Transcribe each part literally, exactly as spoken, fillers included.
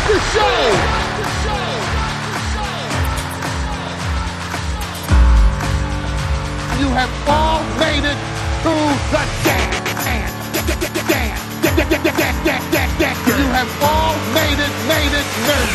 the show. You have all made it to the dance. You have all made it, made it, made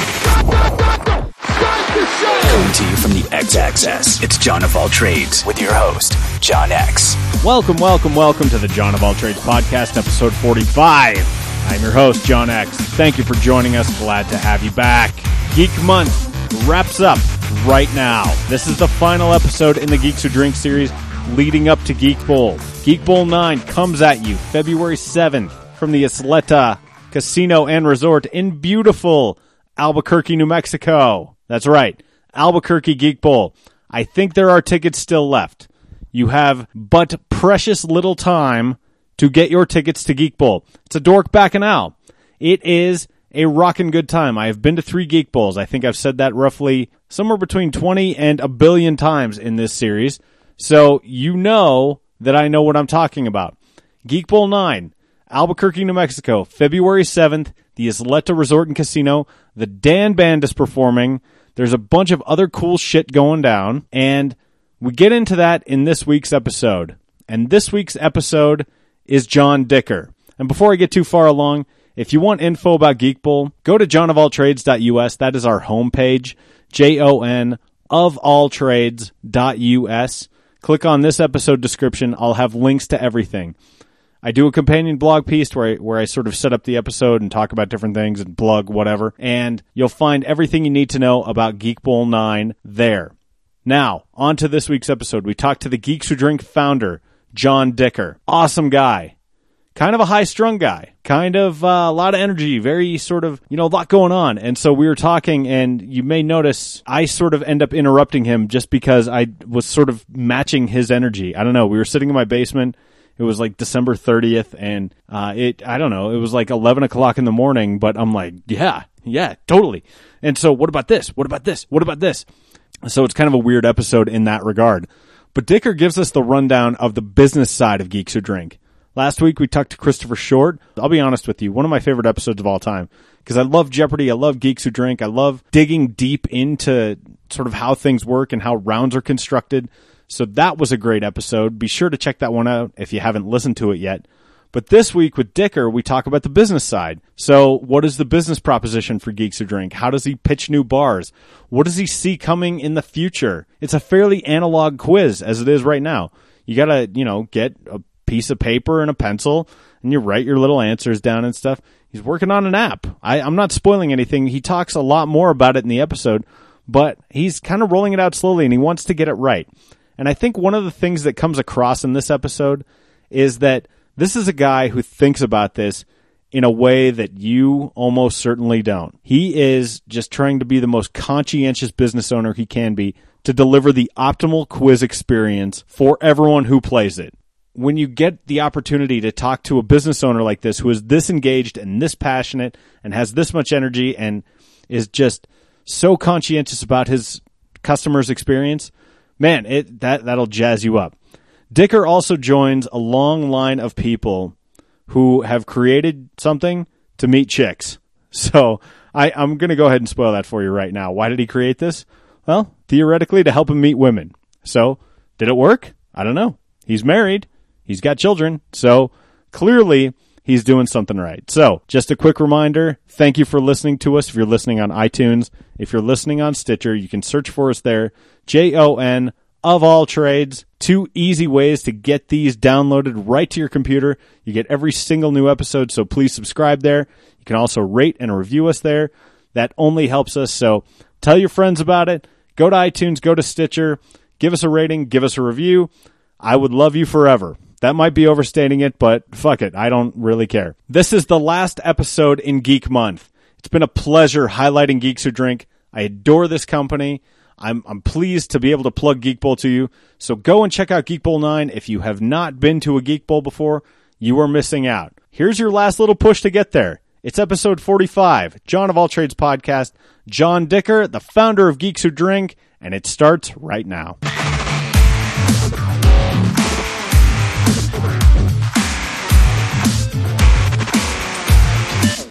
it. Start the show. Coming to you from the X-Axis, it's John of All Trades with your host, John X. Welcome, welcome, welcome to the John of All Trades podcast, episode forty-five. I'm your host, John X. Thank you for joining us. Glad to have you back. Geek Month wraps up right now. This is the final episode in the Geeks Who Drink series leading up to Geek Bowl. Geek Bowl nine comes at you February seventh from the Isleta Casino and Resort in beautiful Albuquerque, New Mexico. That's right, Albuquerque Geek Bowl. I think there are tickets still left. You have but precious little time to get your tickets to Geek Bowl. It's a dork bacchanal. It is a rockin' good time. I have been to three Geek Bowls. I think I've said that roughly somewhere between twenty and a billion times in this series. So you know that I know what I'm talking about. Geek Bowl nine, Albuquerque, New Mexico, February seventh, the Isleta Resort and Casino. The Dan Band is performing. There's a bunch of other cool shit going down, and we get into that in this week's episode. And this week's episode is John Dicker. And before I get too far along, if you want info about Geek Bowl, go to john of all trades dot u s. That is our homepage, J O N of all trades dot u s. Click on this episode description. I'll have links to everything. I do a companion blog piece where I, where I sort of set up the episode and talk about different things and plug whatever. And you'll find everything you need to know about Geek Bowl nine there. Now, on to this week's episode. We talked to the Geeks Who Drink founder, John Dicker. Awesome guy. Kind of a high-strung guy. Kind of uh, a lot of energy. Very sort of, you know, a lot going on. And so we were talking, and you may notice I sort of end up interrupting him just because I was sort of matching his energy. I don't know. We were sitting in my basement. It was like December thirtieth, and uh, it, I don't know, it was like eleven o'clock in the morning, but I'm like, yeah, yeah, totally. And so what about this? What about this? What about this? So it's kind of a weird episode in that regard. But Dicker gives us the rundown of the business side of Geeks Who Drink. Last week we talked to Christopher Short. I'll be honest with you, one of my favorite episodes of all time, because I love Jeopardy, I love Geeks Who Drink, I love digging deep into sort of how things work and how rounds are constructed. So that was a great episode. Be sure to check that one out if you haven't listened to it yet. But this week with Dicker, we talk about the business side. So what is the business proposition for Geeks Who Drink? How does he pitch new bars? What does he see coming in the future? It's a fairly analog quiz as it is right now. You got to, you know, get a piece of paper and a pencil and you write your little answers down and stuff. He's working on an app. I, I'm not spoiling anything. He talks a lot more about it in the episode, but he's kind of rolling it out slowly and he wants to get it right. And I think one of the things that comes across in this episode is that this is a guy who thinks about this in a way that you almost certainly don't. He is just trying to be the most conscientious business owner he can be to deliver the optimal quiz experience for everyone who plays it. When you get the opportunity to talk to a business owner like this who is this engaged and this passionate and has this much energy and is just so conscientious about his customers' experience, man, it that, that'll jazz you up. Dicker also joins a long line of people who have created something to meet chicks. So I, I'm going to go ahead and spoil that for you right now. Why did he create this? Well, theoretically to help him meet women. So did it work? I don't know. He's married. He's got children. So clearly he's doing something right. So just a quick reminder, thank you for listening to us. If you're listening on iTunes, if you're listening on Stitcher, you can search for us there. J O N of all trades. Two easy ways to get these downloaded right to your computer. You get every single new episode, so please subscribe there. You can also rate and review us there. That only helps us, so tell your friends about it. Go to iTunes, go to Stitcher, give us a rating, give us a review. I would love you forever. That might be overstating it, but fuck it. I don't really care. This is the last episode in Geek Month. It's been a pleasure highlighting Geeks Who Drink. I adore this company. I'm I'm pleased to be able to plug Geek Bowl to you. So go and check out Geek Bowl nine. If you have not been to a Geek Bowl before, you are missing out. Here's your last little push to get there. It's episode forty-five, John of All Trades podcast. John Dicker, the founder of Geeks Who Drink, and it starts right now.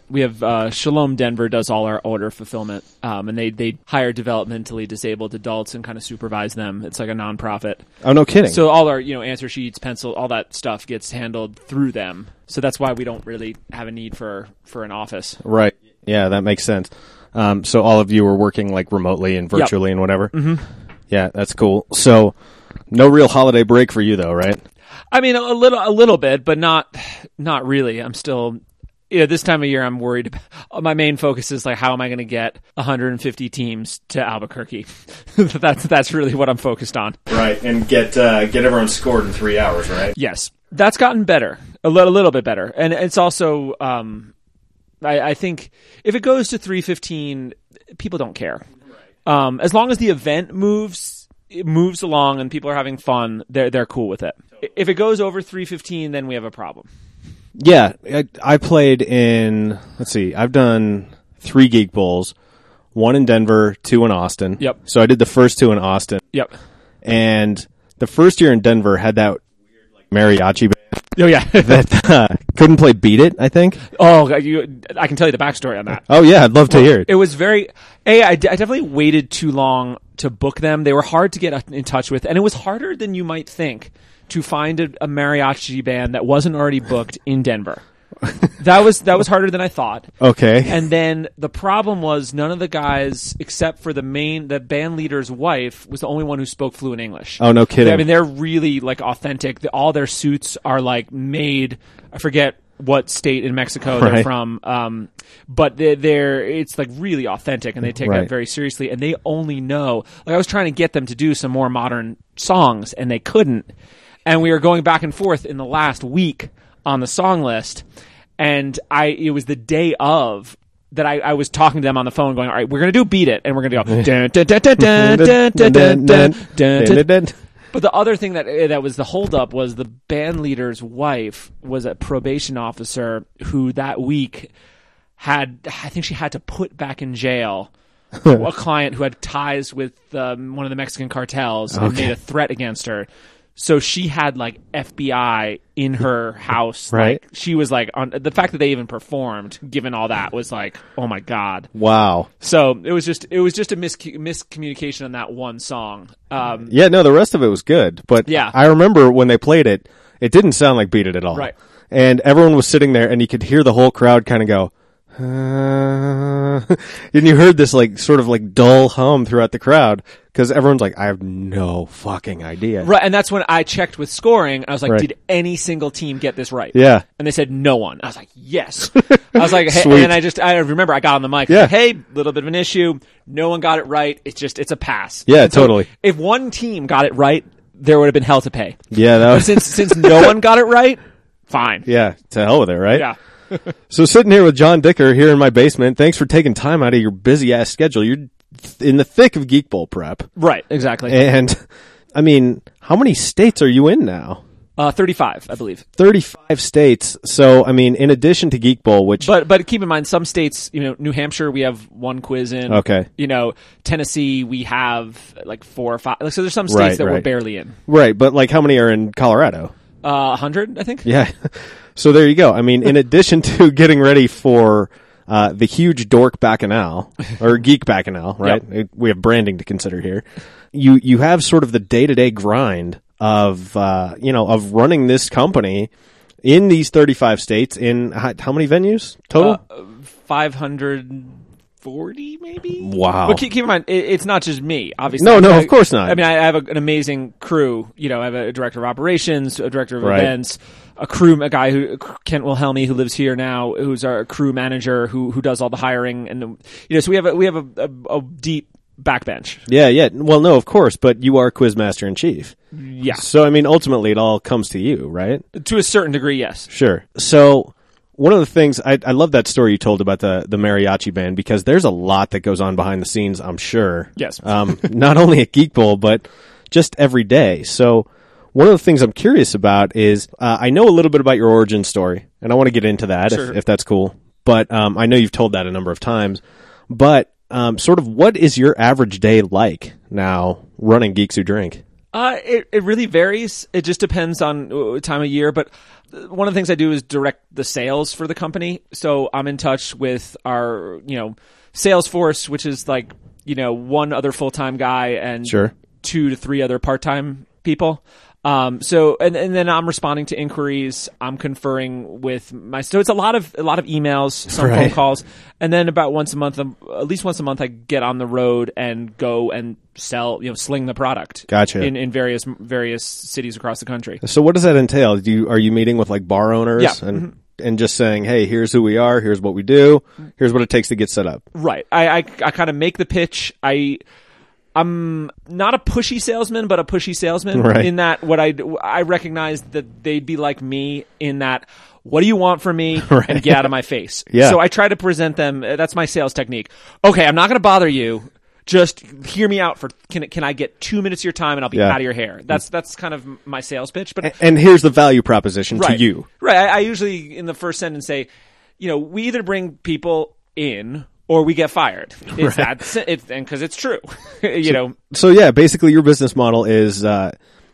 we have uh, Shalom Denver does all our order fulfillment, um, and they they hire developmentally disabled adults and kind of supervise them. It's like a nonprofit. Oh, no kidding. So all our you know answer sheets, pencil, all that stuff gets handled through them. So that's why we don't really have a need for for an office. Right. Yeah, that makes sense. Um, so all of you are working like remotely and virtually yep. and whatever. Mm-hmm. Yeah, that's cool. So no real holiday break for you though, right? I mean, a little, a little bit, but not, not really. I'm still, yeah. This time of year, I'm worried. My main focus is like, how am I going to get one hundred fifty teams to Albuquerque? that's that's really what I'm focused on. Right, and get uh, get everyone scored in three hours, right? Yes, that's gotten better, a little, a little bit better, and it's also, um, I, I think if it goes to three fifteen, people don't care. Um, as long as the event moves. It moves along and people are having fun, they're they're cool with it. If it goes over three fifteen, then we have a problem. Yeah, I, I played in, let's see, I've done three Geek Bowls, one in Denver, two in Austin. Yep. So I did the first two in Austin. Yep. And the first year in Denver had that weird like mariachi band. Oh, yeah. that uh, couldn't play Beat It, I think. Oh, you, I can tell you the backstory on that. Oh, yeah, I'd love to hear it. It was very, A, I, d- I definitely waited too long to book them. They were hard to get in touch with, and it was harder than you might think to find a, a mariachi band that wasn't already booked in Denver. that was that was harder than I thought. Okay. And then the problem was none of the guys, except for the main, the band leader's wife, was the only one who spoke fluent English. Oh, no kidding. I mean, they're really like authentic. The, all their suits are like made. I forget what state in Mexico they're right. from, um, but they're, they're it's like really authentic, and they take right. that very seriously. And they only know. Like I was trying to get them to do some more modern songs, and they couldn't. And we were going back and forth in the last week on the song list, and I it was the day of that I, I was talking to them on the phone going, all right, we're going to do Beat It, and we're going to go dun, dun, dun, dun, dun, dun, dun, dun, dun, dun, dun. But the other thing that that was the holdup was the band leader's wife was a probation officer who that week had, I think she had to put back in jail a client who had ties with um, one of the Mexican cartels and okay. made a threat against her. So she had like F B I in her house. Right. Like, she was like on the fact that they even performed, given all that, was like, oh my God. Wow. So it was just it was just a mis- miscommunication on that one song. Um, yeah, no, the rest of it was good. But yeah. I remember when they played it, it didn't sound like Beat It at all. Right. And everyone was sitting there, and you could hear the whole crowd kind of go, Uh, and you heard this like sort of like dull hum throughout the crowd because everyone's like, I have no fucking idea. Right, and that's when I checked with scoring. I was like, right. did any single team get this right? Yeah. And they said no one. I was like, yes. I was like, hey, Sweet. and I just I remember I got on the mic. Yeah. Like, hey, little bit of an issue. No one got it right. It's just it's a pass. Yeah, And so totally. If one team got it right, there would have been hell to pay. Yeah, that But was since since no one got it right, fine. yeah, to hell with it, right? Yeah. So sitting here with John Dicker here in my basement, thanks for taking time out of your busy ass schedule. You're in the thick of Geek Bowl prep. Right, exactly. And I mean, how many states are you in now? Uh, thirty-five, I believe. thirty-five states. So, I mean, in addition to Geek Bowl, which... But but keep in mind, some states, you know, New Hampshire, we have one quiz in. Okay. You know, Tennessee, we have like four or five. Like, so there's some states Right, that we're right. barely in. Right, but like how many are in Colorado? Uh, one hundred, I think. Yeah. So there you go. I mean, in addition to getting ready for uh, the huge dork bacchanal, or geek bacchanal, right? Yep. It, we have branding to consider here. You you have sort of the day-to-day grind of, uh, you know, of running this company in these thirty-five states in how, how many venues total? Uh, five hundred forty, maybe? Wow. But keep, keep in mind, it, it's not just me, obviously. No, no, I- of course not. I mean, I have a, an amazing crew. You know, I have a director of operations, a director of Right. events, a crew, a guy who, Kent Wilhelmy, who lives here now, who's our crew manager, who who does all the hiring. And, you know, so we have a, we have a, a, a deep backbench. Yeah, yeah. Well, no, of course, but you are Quizmaster in Chief. Yeah. So, I mean, ultimately, it all comes to you, right? To a certain degree, yes. Sure. So, one of the things, I, I love that story you told about the, the mariachi band, because there's a lot that goes on behind the scenes, I'm sure. Yes. Um, not only at Geek Bowl, but just every day. So, one of the things I'm curious about is, uh, I know a little bit about your origin story, and I want to get into that, Sure. if, if that's cool. But um, I know you've told that a number of times. But um, sort of what is your average day like now running Geeks Who Drink? Uh, it, it really varies. It just depends on uh, time of year. But one of the things I do is direct the sales for the company. So I'm in touch with our, you know, sales force, which is like, you know, one other full-time guy and Sure. two to three other part-time people. Um, so, and, and then I'm responding to inquiries. I'm conferring with my, so it's a lot of, a lot of emails, some Right. phone calls. And then about once a month, um, at least once a month, I get on the road and go and sell, you know, sling the product. Gotcha. In, in various, various cities across the country. So what does that entail? Do you, are you meeting with like bar owners Yeah. and, Mhm. and just saying, hey, here's who we are, here's what we do, here's what it takes to get set up? Right. I, I, I kind of make the pitch. I, I'm not a pushy salesman, but a pushy salesman Right. in that what I, I recognize that they'd be like me in that, what do you want from me? Right. And get out of my face. Yeah. So I try to present them. uh, That's my sales technique. Okay. I'm not going to bother you. Just hear me out for, can, can I get two minutes of your time and I'll be Yeah. out of your hair? That's, that's kind of my sales pitch, but And, and here's the value proposition right. to you. Right. I, I usually in the first sentence say, you know, we either bring people in or we get fired. It's Right. that, it's, and because it's true, you know. So yeah, basically your business model is uh,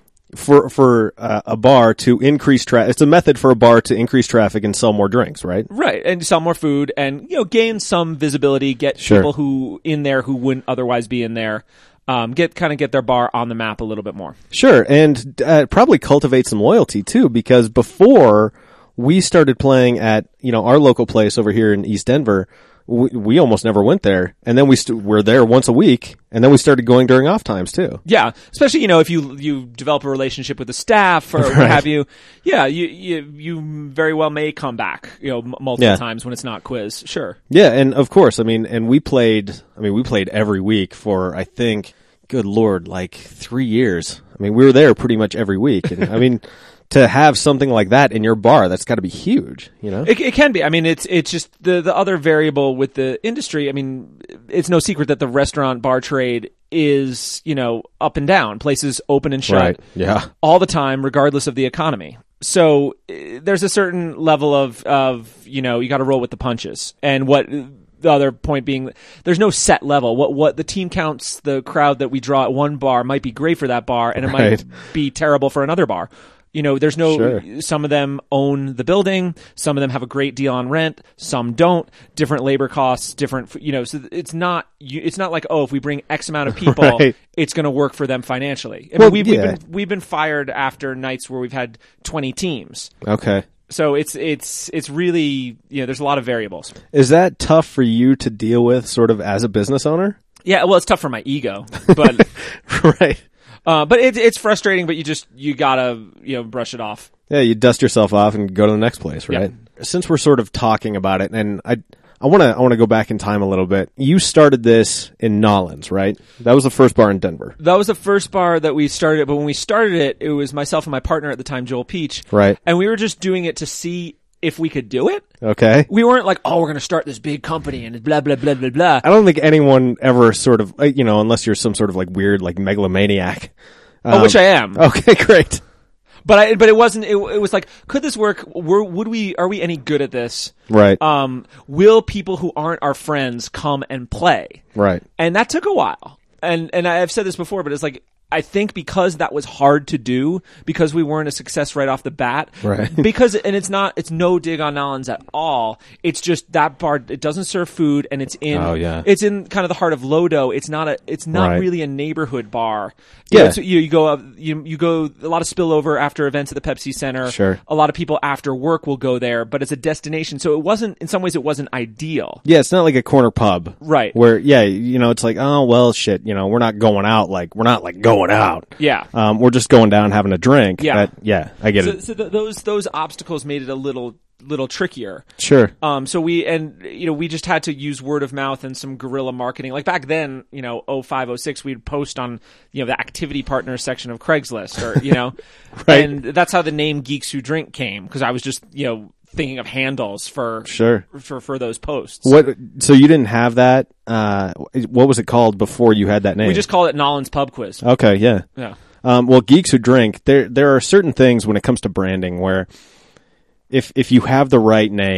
for for uh, a bar to increase traffic. It's a method for a bar to increase traffic and sell more drinks, right? Right, and sell more food, and you know, gain some visibility, get Sure. people who in there who wouldn't otherwise be in there, um, get kind of get their bar on the map a little bit more. Sure, and uh, probably cultivate some loyalty too, because before we started playing at you know our local place over here in East Denver, we, we almost never went there, and then we st- we're there once a week, and then we started going during off times too. Yeah, especially you know if you you develop a relationship with the staff or what Right. have you. Yeah, you you you very well may come back, you know, m- multiple Yeah. times when it's not quiz. Sure. Yeah, and of course, I mean, and we played. I mean, we played every week for I think, good lord, like three years. I mean, we were there pretty much every week, and I mean, to have something like that in your bar, that's got to be huge, you know? It, it can be. I mean, it's it's just the the other variable with the industry. I mean, it's no secret that the restaurant bar trade is you know up and down. Places open and shut Right. Yeah. all the time, regardless of the economy. So uh, there's a certain level of of you know you got to roll with the punches. And what the other point being, there's no set level. What what the team counts, the crowd that we draw at one bar might be great for that bar, and it Right. might be terrible for another bar. You know, there's no, Sure. some of them own the building, some of them have a great deal on rent, some don't, different labor costs, different, you know, so it's not, you, it's not like, oh, if we bring X amount of people, Right. it's going to work for them financially. I Well, mean, we've, yeah. we've been, we've been fired after nights where we've had twenty teams. Okay. So it's, it's, it's really, you know, there's a lot of variables. Is that tough for you to deal with sort of as a business owner? Yeah. Well, it's tough for my ego, but, Right. uh, but it, it's frustrating, but you just, you gotta, you know, brush it off. Yeah, you dust yourself off and go to the next place, right? Since we're sort of talking about it, and I, I want to, I want to go back in time a little bit. You started this in Nollins, right? That was the first bar in Denver, That was the first bar that we started, but when we started it, it was myself and my partner at the time, Joel Peach. right? And we were just doing it to see if we could do it. Okay. We weren't like, oh, we're going to start this big company and blah, blah, blah, blah, blah. I don't think anyone ever sort of, uh, you know, unless you're some sort of like weird, like megalomaniac. Oh, which I am. Okay, great. But I, but it wasn't, it, it was like, could this work? Were, would we, are we any good at this? Right. Um, will people who aren't our friends come and play? Right. And that took a while. And, and I've said this before, but it's like, I think because that was hard to do, because we weren't a success right off the bat, Right. because, and it's not, it's no dig on Nollins at all. It's just that bar, it doesn't serve food, and it's in, Oh, yeah. it's in kind of the heart of Lodo. It's not a, it's not Right. really a neighborhood bar. You Yeah. know, so you, you go up, you, you go, a lot of spillover after events at the Pepsi Center. Sure. A lot of people after work will go there, but it's a destination. So it wasn't, in some ways, it wasn't ideal. Yeah, it's not like a corner pub. Right. Where, yeah, you know, it's like, oh, well, shit, you know, we're not going out, like, we're not, like, going out. Yeah. Um, we're just going down having a drink. Yeah. That- yeah, I get So, it. so th- those, those obstacles made it a little, little trickier. Sure. Um, so we, and, you know, we just had to use word of mouth and some guerrilla marketing. Like back then, you know, oh five, oh six, we'd post on, you know, the activity partners section of Craigslist or, you know, Right. and that's how the name Geeks Who Drink came. Cause I was just, you know, thinking of handles for, Sure. for, for those posts. What? So you didn't have that? Uh, what was it called before you had that name? We just called it Nollins Pub Quiz. Okay, yeah. Yeah. Um, well, Geeks Who Drink, there there are certain things when it comes to branding where if if you have the right name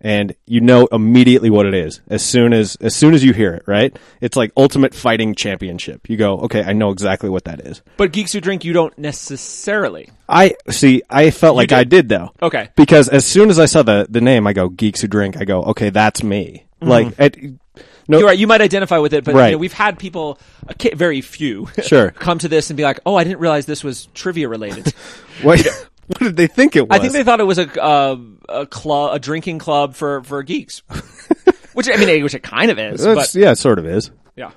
and you know immediately what it is as soon as as soon as you hear it, right? It's like Ultimate Fighting Championship. You go, okay, I know exactly what that is. But Geeks Who Drink, you don't necessarily. I see. I felt like did. I did though. Okay. Because as soon as I saw the the name, I go Geeks Who Drink. I go, okay, that's me. Mm-hmm. Like, at, no, you're right. You might identify with it, but right. you know, we've had people, uh, very few, sure, come to this and be like, "Oh, I didn't realize this was trivia related." What, what did they think it was? I think they thought it was a uh, a club, a drinking club for, for geeks, which I mean, which it kind of is. That's, but, yeah, it sort of is. Yeah.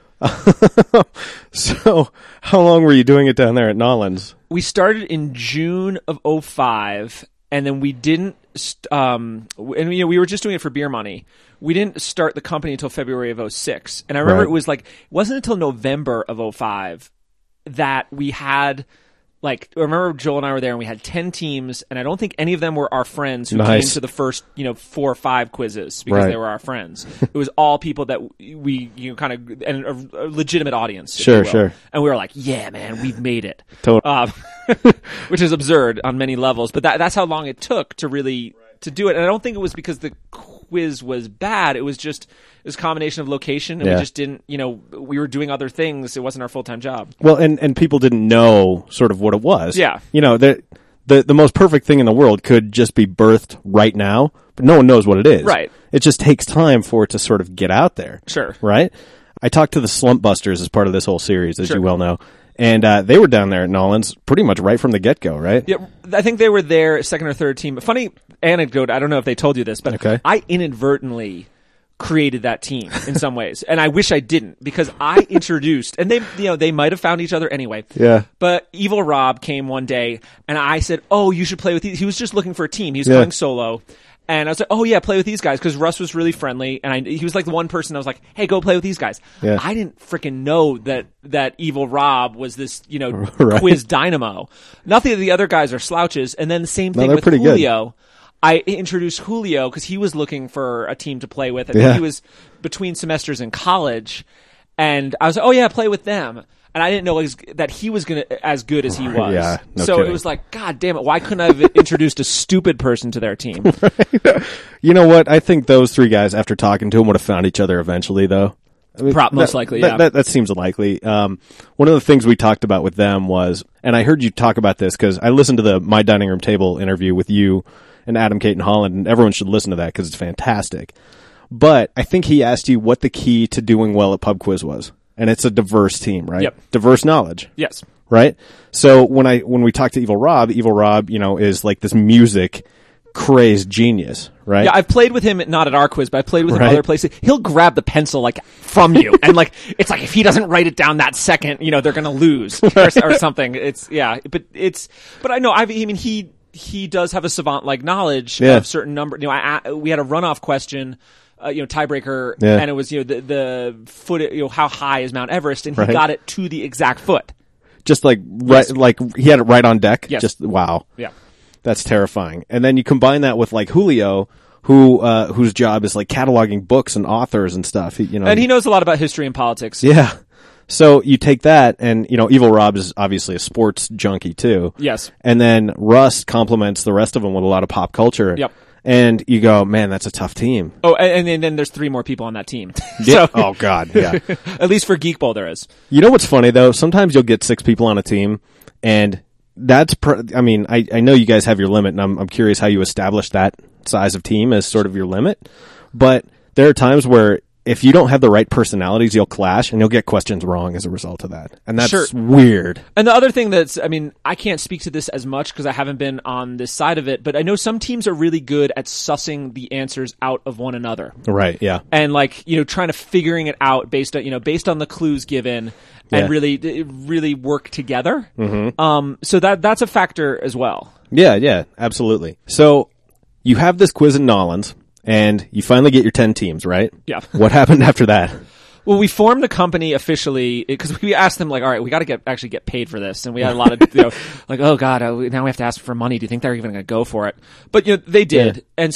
So, how long were you doing it down there at Nolans? We started in June of oh five, and then we didn't. St- um, and you know, we were just doing it for beer money. We didn't start the company until February of oh six, and I remember Right. it was like it wasn't until November of oh five that we had. Like, I remember Joel and I were there, and we had ten teams, and I don't think any of them were our friends who Nice. came to the first, you know, four or five quizzes because Right. they were our friends. It was all people that we, you know, kind of, and a, a legitimate audience. if Sure, you will. sure. And we were like, yeah, man, we've made it. Totally. Um, which is absurd on many levels, but that, that's how long it took to really, to do it. And I don't think it was because the quiz was bad. It was just, it was a combination of location, and Yeah. we just didn't, you know, we were doing other things. It wasn't our full-time job. Well, and, and people didn't know sort of what it was. Yeah. You know, the, the the most perfect thing in the world could just be birthed right now, but no one knows what it is. Right. It just takes time for it to sort of get out there. Sure. Right? I talked to the Slump Busters as part of this whole series, as Sure. you well know. And uh, they were down there at Nolans pretty much right from the get-go, right? Yeah, I think they were there, second or third team. Funny anecdote, I don't know if they told you this, but Okay. I inadvertently created that team in some ways, and I wish I didn't, because I introduced, and they, you know, they might have found each other anyway. Yeah. But Evil Rob came one day, and I said, "Oh, you should play with these." He was just looking for a team. He was Yeah. going solo. And I was like, "Oh yeah, play with these guys," because Russ was really friendly, and I, he was like the one person I was like, "Hey, go play with these guys." Yeah. I didn't freaking know that that Evil Rob was this, you know, Right. quiz dynamo. Nothing of the other guys are slouches, and then the same No, thing they're with pretty good. Julio. I introduced Julio because he was looking for a team to play with. I think Yeah. he was between semesters in college, and I was like, "Oh yeah, play with them." And I didn't know as, that he was gonna as good as he was. Yeah, no so kidding. it was like, God damn it! Why couldn't I have introduced a stupid person to their team? You know what? I think those three guys, after talking to them, would have found each other eventually, though. I mean, Prop- most that- likely, that, yeah. That, that seems likely. Um, one of the things we talked about with them was, and I heard you talk about this because I listened to the My Dining Room Table interview with you and Adam, Kate, and Holland, and everyone should listen to that because it's fantastic. But I think he asked you what the key to doing well at Pub Quiz was. And it's a diverse team, right? Yep. Diverse knowledge. Yes. Right? So when I when we talked to Evil Rob, Evil Rob, you know, is like this music crazed genius, right? Yeah, I've played with him, not at our quiz, but I played with him Right. other places. He'll grab the pencil like from you, and like it's like if he doesn't write it down that second, you know, they're gonna lose or, or something. It's yeah, but it's but I know I mean he he does have a savant like knowledge Yeah. of certain number. You know, I, I, we had a runoff question. Uh, you know, tiebreaker, Yeah. and it was, you know, the, the foot, you know, how high is Mount Everest, and he Right. got it to the exact foot. Just like right, like he had it right on deck. Yes. Just wow. Yeah. That's terrifying. And then you combine that with like Julio, who uh whose job is like cataloging books and authors and stuff. He, you know, And he knows a lot about history and politics. yeah. So you take that, and you know, Evil Rob is obviously a sports junkie too. Yes. And then Russ complements the rest of them with a lot of pop culture. Yep. And you go, man, that's a tough team. Oh, and, and then there's three more people on that team. Yeah. so, Oh God. Yeah. at least for Geek Bowl, there is. You know what's funny though? Sometimes you'll get six people on a team, and that's. Pr- I mean, I, I know you guys have your limit, and I'm I'm curious how you establish that size of team as sort of your limit. But there are times where if you don't have the right personalities, you'll clash, and you'll get questions wrong as a result of that, and that's Sure. weird. And the other thing that's, I mean, I can't speak to this as much because I haven't been on this side of it, but I know some teams are really good at sussing the answers out of one another. Right? Yeah. And like, you know, trying to figuring it out based on, you know, based on the clues given and Yeah. really, really work together. Mm-hmm. Um, so that, that's a factor as well. Yeah. Yeah. Absolutely. So you have this quiz in Nolans, and you finally get your ten teams, right? Yeah. What happened after that? Well, we formed the company officially because we asked them like, all right, we got to get actually get paid for this, and we had a lot of, you know, like, oh god, uh, now we have to ask for money. Do you think they're even going to go for it? But you know, they did, Yeah. and so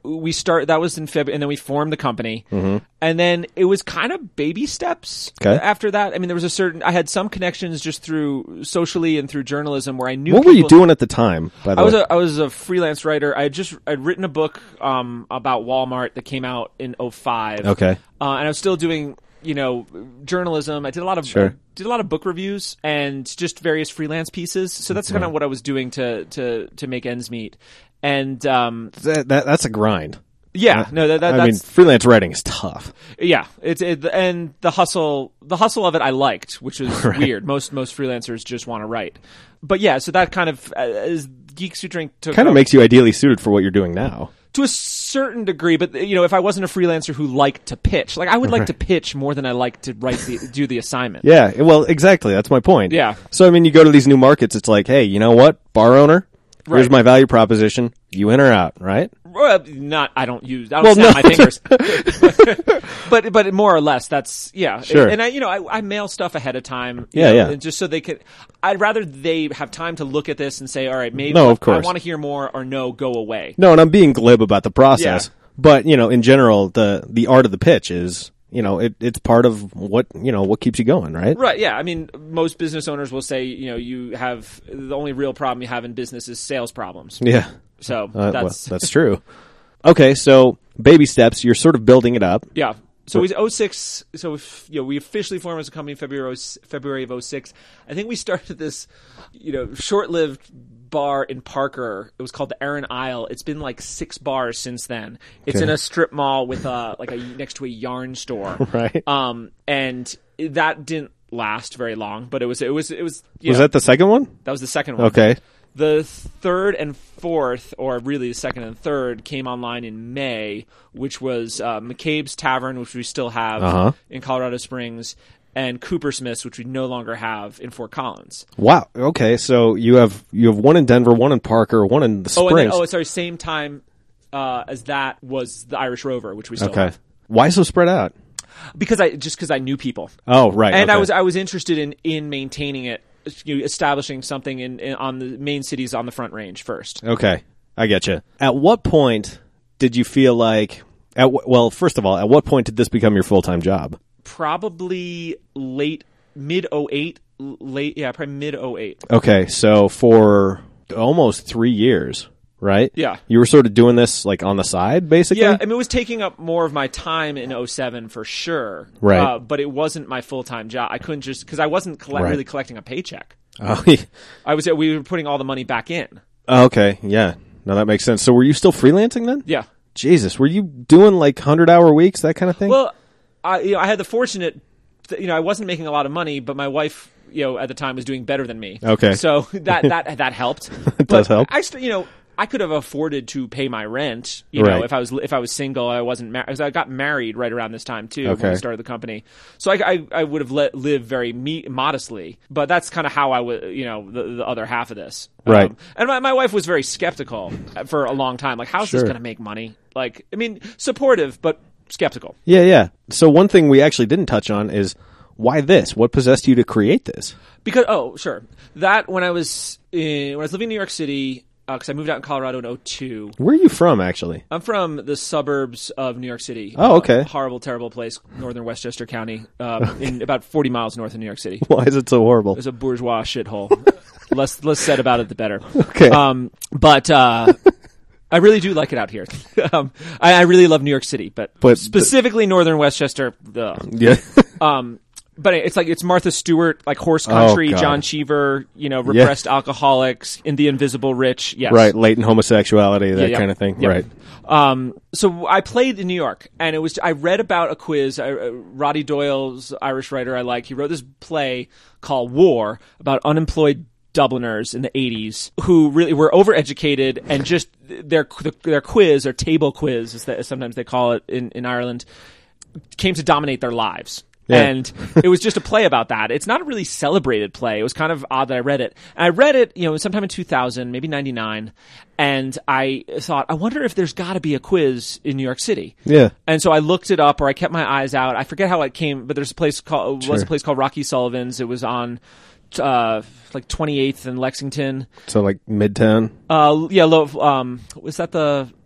we start. That was in February, and then we formed the company, mm-hmm. and then it was kind of baby steps. Okay. After that, I mean, there was a certain. I had some connections just through socially and through journalism where I knew. What people, were you doing at the time? By the I was way, a I was a freelance writer. I had just I'd written a book um, about Walmart that came out in oh five. Okay. Uh, and I was still doing, you know, journalism. I did a lot of Sure. I did a lot of book reviews and just various freelance pieces. So that's kind of what I was doing to to to make ends meet. And um, that, that that's a grind. yeah, no, that, that I mean, that's freelance writing is tough. yeah. It's it, and the hustle, the hustle of it, I liked, which is Right. weird. Most most freelancers just want to write. But yeah, so that kind of uh, as Geeks Who Drink took Kind of off- makes you ideally suited for what you're doing now. to a certain degree, but you know, if I wasn't a freelancer who liked to pitch, like I would like to pitch more than I like to write the do the assignment. Yeah, well, exactly. That's my point. Yeah. So, I mean, you go to these new markets, it's like, hey, you know what? Bar owner, here's Right. my value proposition. You in or out, right? Well, not I don't use I don't Well, snap no. my fingers, but but more or less that's yeah. Sure. And I you know I, I mail stuff ahead of time. you Yeah, know, yeah. and just so they could. I'd rather they have time to look at this and say, all right, maybe No, of I course. want to hear more, or no, go away. No, and I'm being glib about the process. Yeah. But, you know, in general, the the art of the pitch is, you know, it, it's part of what, you know, what keeps you going, right? Right, yeah. I mean, most business owners will say, you know, you have the only real problem you have in business is sales problems. Yeah. So Uh, well, that's that's true. Okay, so baby steps, you're sort of building it up. yeah. So it was oh six. So if, you know, we officially formed as a company in February February of oh six. I think we started this, you know, short-lived bar in Parker. It was called the Erin Isle. It's been like six bars since then. It's Okay. in a strip mall with a like a next to a yarn store. Right. Um, and that didn't last very long, but it was it was it was. You Was know, that the second one? that was the second one? Okay. The third and fourth, or really the second and third, came online in May, which was uh, McCabe's Tavern, which we still have Uh-huh. in Colorado Springs, and Coopersmith's, which we no longer have in Fort Collins. Wow. Okay, so you have you have one in Denver, one in Parker, one in the Oh, and then, Springs. oh, sorry, same time uh, as that was the Irish Rover, which we still okay. have. Why so spread out? Because I just because I knew people, Oh, right. and I okay. was I was interested in in maintaining it, you know, establishing something in, in on the main cities on the Front Range first. Okay, I get you. At what point did you feel like? At w- well, first of all, at what point did this become your full time job? Probably late mid oh eight, late yeah, probably mid oh eight. Okay, so for almost three years, right? Yeah. You were sort of doing this like on the side, basically. Yeah, I mean, it was taking up more of my time in oh seven for sure. Right. Uh, but it wasn't my full time job. I couldn't just because I wasn't colle- Right. really collecting a paycheck. Oh, yeah. I was we were putting all the money back in. Okay, yeah. No, that makes sense. So were you still freelancing then? Yeah. Jesus, were you doing like hundred hour weeks, that kind of thing? Well, I you know I had the fortunate, th- you know, I wasn't making a lot of money, but my wife, you know, at the time was doing better than me. Okay. So that that that helped. It But does help. I still, you know. I could have afforded to pay my rent, you know, Right. if I was if I was single. I wasn't married. I got married right around this time too when Okay. we started the company. So I, I, I would have let live very me- modestly. But that's kind of how I would, you know, the, the other half of this. Right. Um, and my, my wife was very skeptical for a long time. Like, how's this Sure. going to make money? Like, I mean, supportive but skeptical. yeah, yeah. So one thing we actually didn't touch on is why this? What possessed you to create this? Because oh, sure, that when I was in, when I was living in New York City. Because I moved out in Colorado in oh two. Where are you from, actually? I'm from the suburbs of New York City. Oh, okay. Uh, horrible, terrible place, northern Westchester County, uh, in about forty miles north of New York City. Why is it so horrible? It's a bourgeois shithole. less less said about it, the better. Okay. Um, but uh, I really do like it out here. um, I, I really love New York City, but, But- specifically northern Westchester. Ugh. Yeah. Um, but it's like it's Martha Stewart, like Horse Country, Oh, God. John Cheever, you know, repressed alcoholics, in The Invisible Rich. Yes, Right, latent homosexuality, that Yeah, yeah. kind of thing. Yep. Right. Um, so I played in New York, and it was I read about a quiz. I, uh, Roddy Doyle's Irish writer I like. He wrote this play called War about unemployed Dubliners in the eighties who really were overeducated and just their their quiz or table quiz, as, that, sometimes they call it in, in Ireland, came to dominate their lives. Yeah. And it was just a play about that. It's not a really celebrated play. It was kind of odd that I read it. And I read it, you know, sometime in two thousand, maybe ninety-nine, and I thought, I wonder if there's got to be a quiz in New York City. Yeah. And so I looked it up, or I kept my eyes out. I forget how it came, but there's a place called Sure. was a place called Rocky Sullivan's. It was on uh, like twenty-eighth and Lexington. So like Midtown. Uh, yeah, low, um, was that the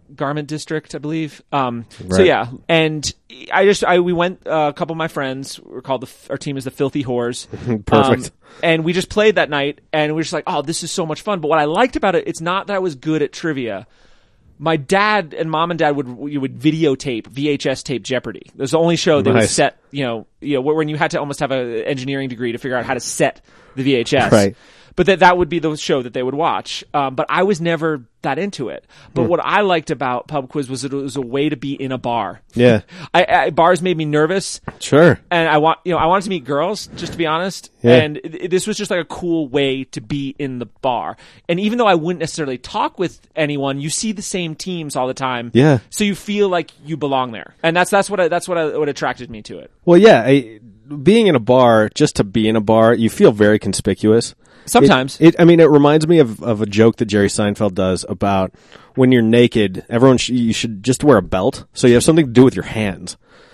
Garment District, I believe. Um, Right. So yeah, and I just I we went uh, a couple of my friends. We're called the our team is the Filthy Whores. Perfect. Um, and we just played that night, and we were just like, oh, this is so much fun. But what I liked about it, it's not that I was good at trivia. My dad and mom and dad would you would videotape V H S tape Jeopardy. It was the only show they would Nice. set. You know, you know when you had to almost have an engineering degree to figure out how to set the V H S. Right. But that that would be the show that they would watch. Um, but I was never that into it. But Hmm. what I liked about Pub Quiz was that it was a way to be in a bar. Yeah. I, I bars made me nervous, Sure. and I want you know I wanted to meet girls, just to be honest. Yeah. And it, it- this was just like a cool way to be in the bar. And even though I wouldn't necessarily talk with anyone, you see the same teams all the time. Yeah. So you feel like you belong there, and that's that's what I, that's what I, what attracted me to it. Well, yeah. I, being in a bar, just to be in a bar, you feel very conspicuous. Sometimes. It, it, I mean, it reminds me of, of a joke that Jerry Seinfeld does about when you're naked, everyone sh- you should just wear a belt so you have something to do with your hands.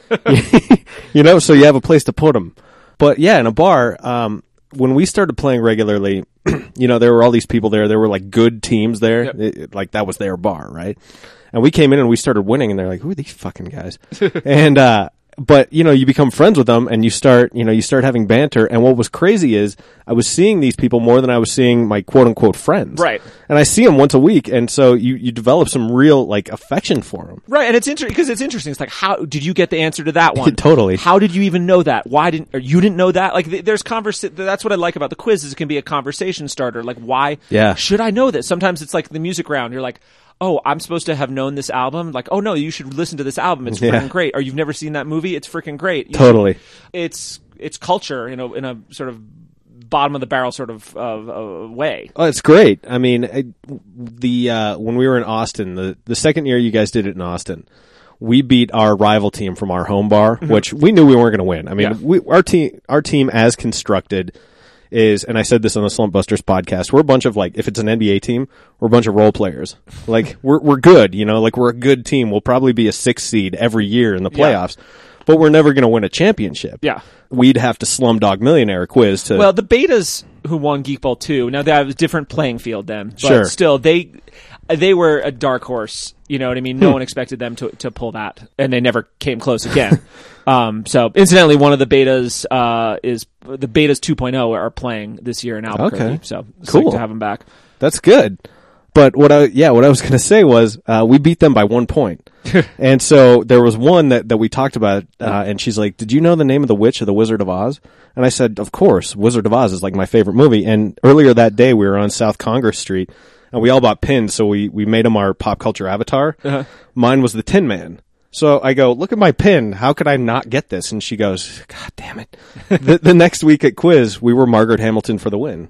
You know, so you have a place to put them. But yeah, in a bar, um, when we started playing regularly, you know, there were all these people there. There were like good teams there. Yep. It- it- like that was their bar, right? And we came in and we started winning, and they're like, "Who are these fucking guys?" and uh, but you know, you become friends with them, and you start, you know, you start having banter. And what was crazy is I was seeing these people more than I was seeing my quote unquote friends. Right. And I see them once a week, and so you you develop some real like affection for them. Right, and it's interesting because it's interesting. It's like, how did you get the answer to that one? Totally. How did you even know that? Why didn't or you didn't know that? Like, th- there's converse. That's what I like about the quiz is it can be a conversation starter. Like, why? Yeah. Should I know this? Sometimes it's like the music round. You're like, oh, I'm supposed to have known this album. Like, oh no, you should listen to this album. It's freaking Yeah. great. Or you've never seen that movie. It's freaking great. You Totally. should- It's it's culture in a in a sort of bottom of the barrel sort of of, of way. Oh, it's great. I mean, I, the uh, when we were in Austin, the the second year you guys did it in Austin, we beat our rival team from our home bar, which we knew we weren't going to win. I mean, Yeah. we, our team, our team as constructed is, and I said this on the Slump Busters podcast, we're a bunch of like, if it's an N B A team, we're a bunch of role players. Like we're we're good, you know, like we're a good team. We'll probably be a sixth seed every year in the Yeah. playoffs, but we're never going to win a championship. Yeah. We'd have to Slumdog Millionaire quiz to. Well, the Betas who won Geek Bowl two, now they have a different playing field then. But Sure. still, they they were a dark horse. You know what I mean? No one expected them to, to pull that, and they never came close again. um, so, incidentally, one of the Betas uh, is the Betas two point oh are playing this year in Albuquerque. Okay. So, it's Cool. like to have them back. That's good. But what I, yeah, what I was going to say was, uh, we beat them by one point. And so there was one that, that we talked about, uh, and she's like, did you know the name of the witch of the Wizard of Oz? And I said, of course, Wizard of Oz is like my favorite movie. And earlier that day we were on South Congress Street and we all bought pins. So we, we made them our pop culture avatar. Uh-huh. Mine was the Tin Man. So I go, look at my pin. How could I not get this? And she goes, God damn it. the, the next week at quiz, we were Margaret Hamilton for the win.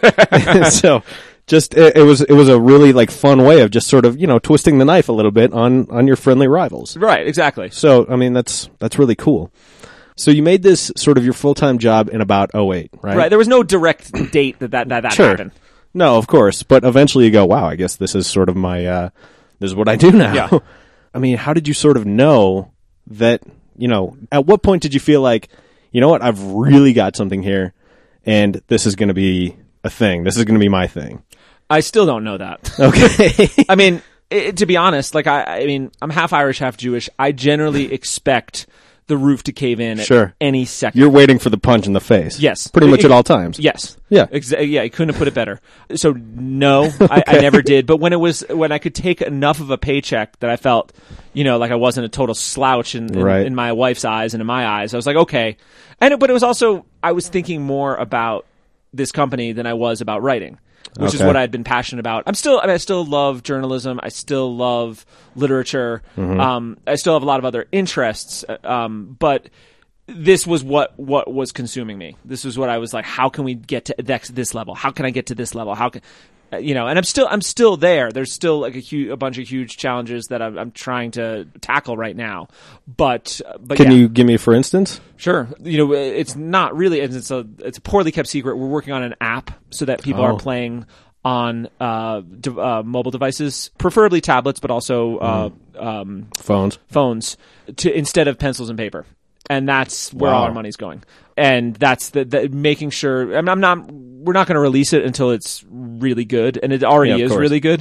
So just, it, it was, it was a really like fun way of just sort of, you know, twisting the knife a little bit on, on your friendly rivals. Right, exactly. So, I mean, that's, that's really cool. So you made this sort of your full-time job in about oh eight, right? Right. There was no direct date that that, that, that Sure. happened. No, of course. But eventually you go, wow, I guess this is sort of my, uh, this is what I do now. Yeah. I mean, how did you sort of know that, you know, at what point did you feel like, you know what, I've really got something here and this is going to be a thing. This is going to be my thing. I still don't know that. Okay. I mean, it, to be honest, like I, I mean, I'm half Irish, half Jewish. I generally expect the roof to cave in at Sure. any second. You're waiting for the punch in the face. Yes. Pretty much It- at all times. Yes. Yeah. Exa- yeah. I couldn't have put it better. So no, I, I never did. But when it was when I could take enough of a paycheck that I felt, you know, like I wasn't a total slouch in, in, Right. in my wife's eyes and in my eyes, I was like, okay. And it, but it was also I was thinking more about this company than I was about writing, which is Okay. what I'd been passionate about. I'm still, I mean, I still love journalism. I still love literature. Mm-hmm. Um, I still have a lot of other interests. uh, Um, but this was what, what was consuming me. This was what I was like, how can we get to this, this level? How can I get to this level? How can, uh, you know, and I'm still, I'm still there. There's still like a huge, a bunch of huge challenges that I'm, I'm trying to tackle right now. But, but Can yeah. you give me, for instance? Sure. You know, it's not really, it's a, it's a poorly kept secret. We're working on an app so that people Oh. are playing on uh, de- uh, mobile devices, preferably tablets, but also uh, um, Phones. phones, to instead of pencils and paper. And that's where all Wow. our money's going. And that's the, the making sure. I mean, I'm not. We're not going to release it until it's really good, and it already Yeah, of is course. really good.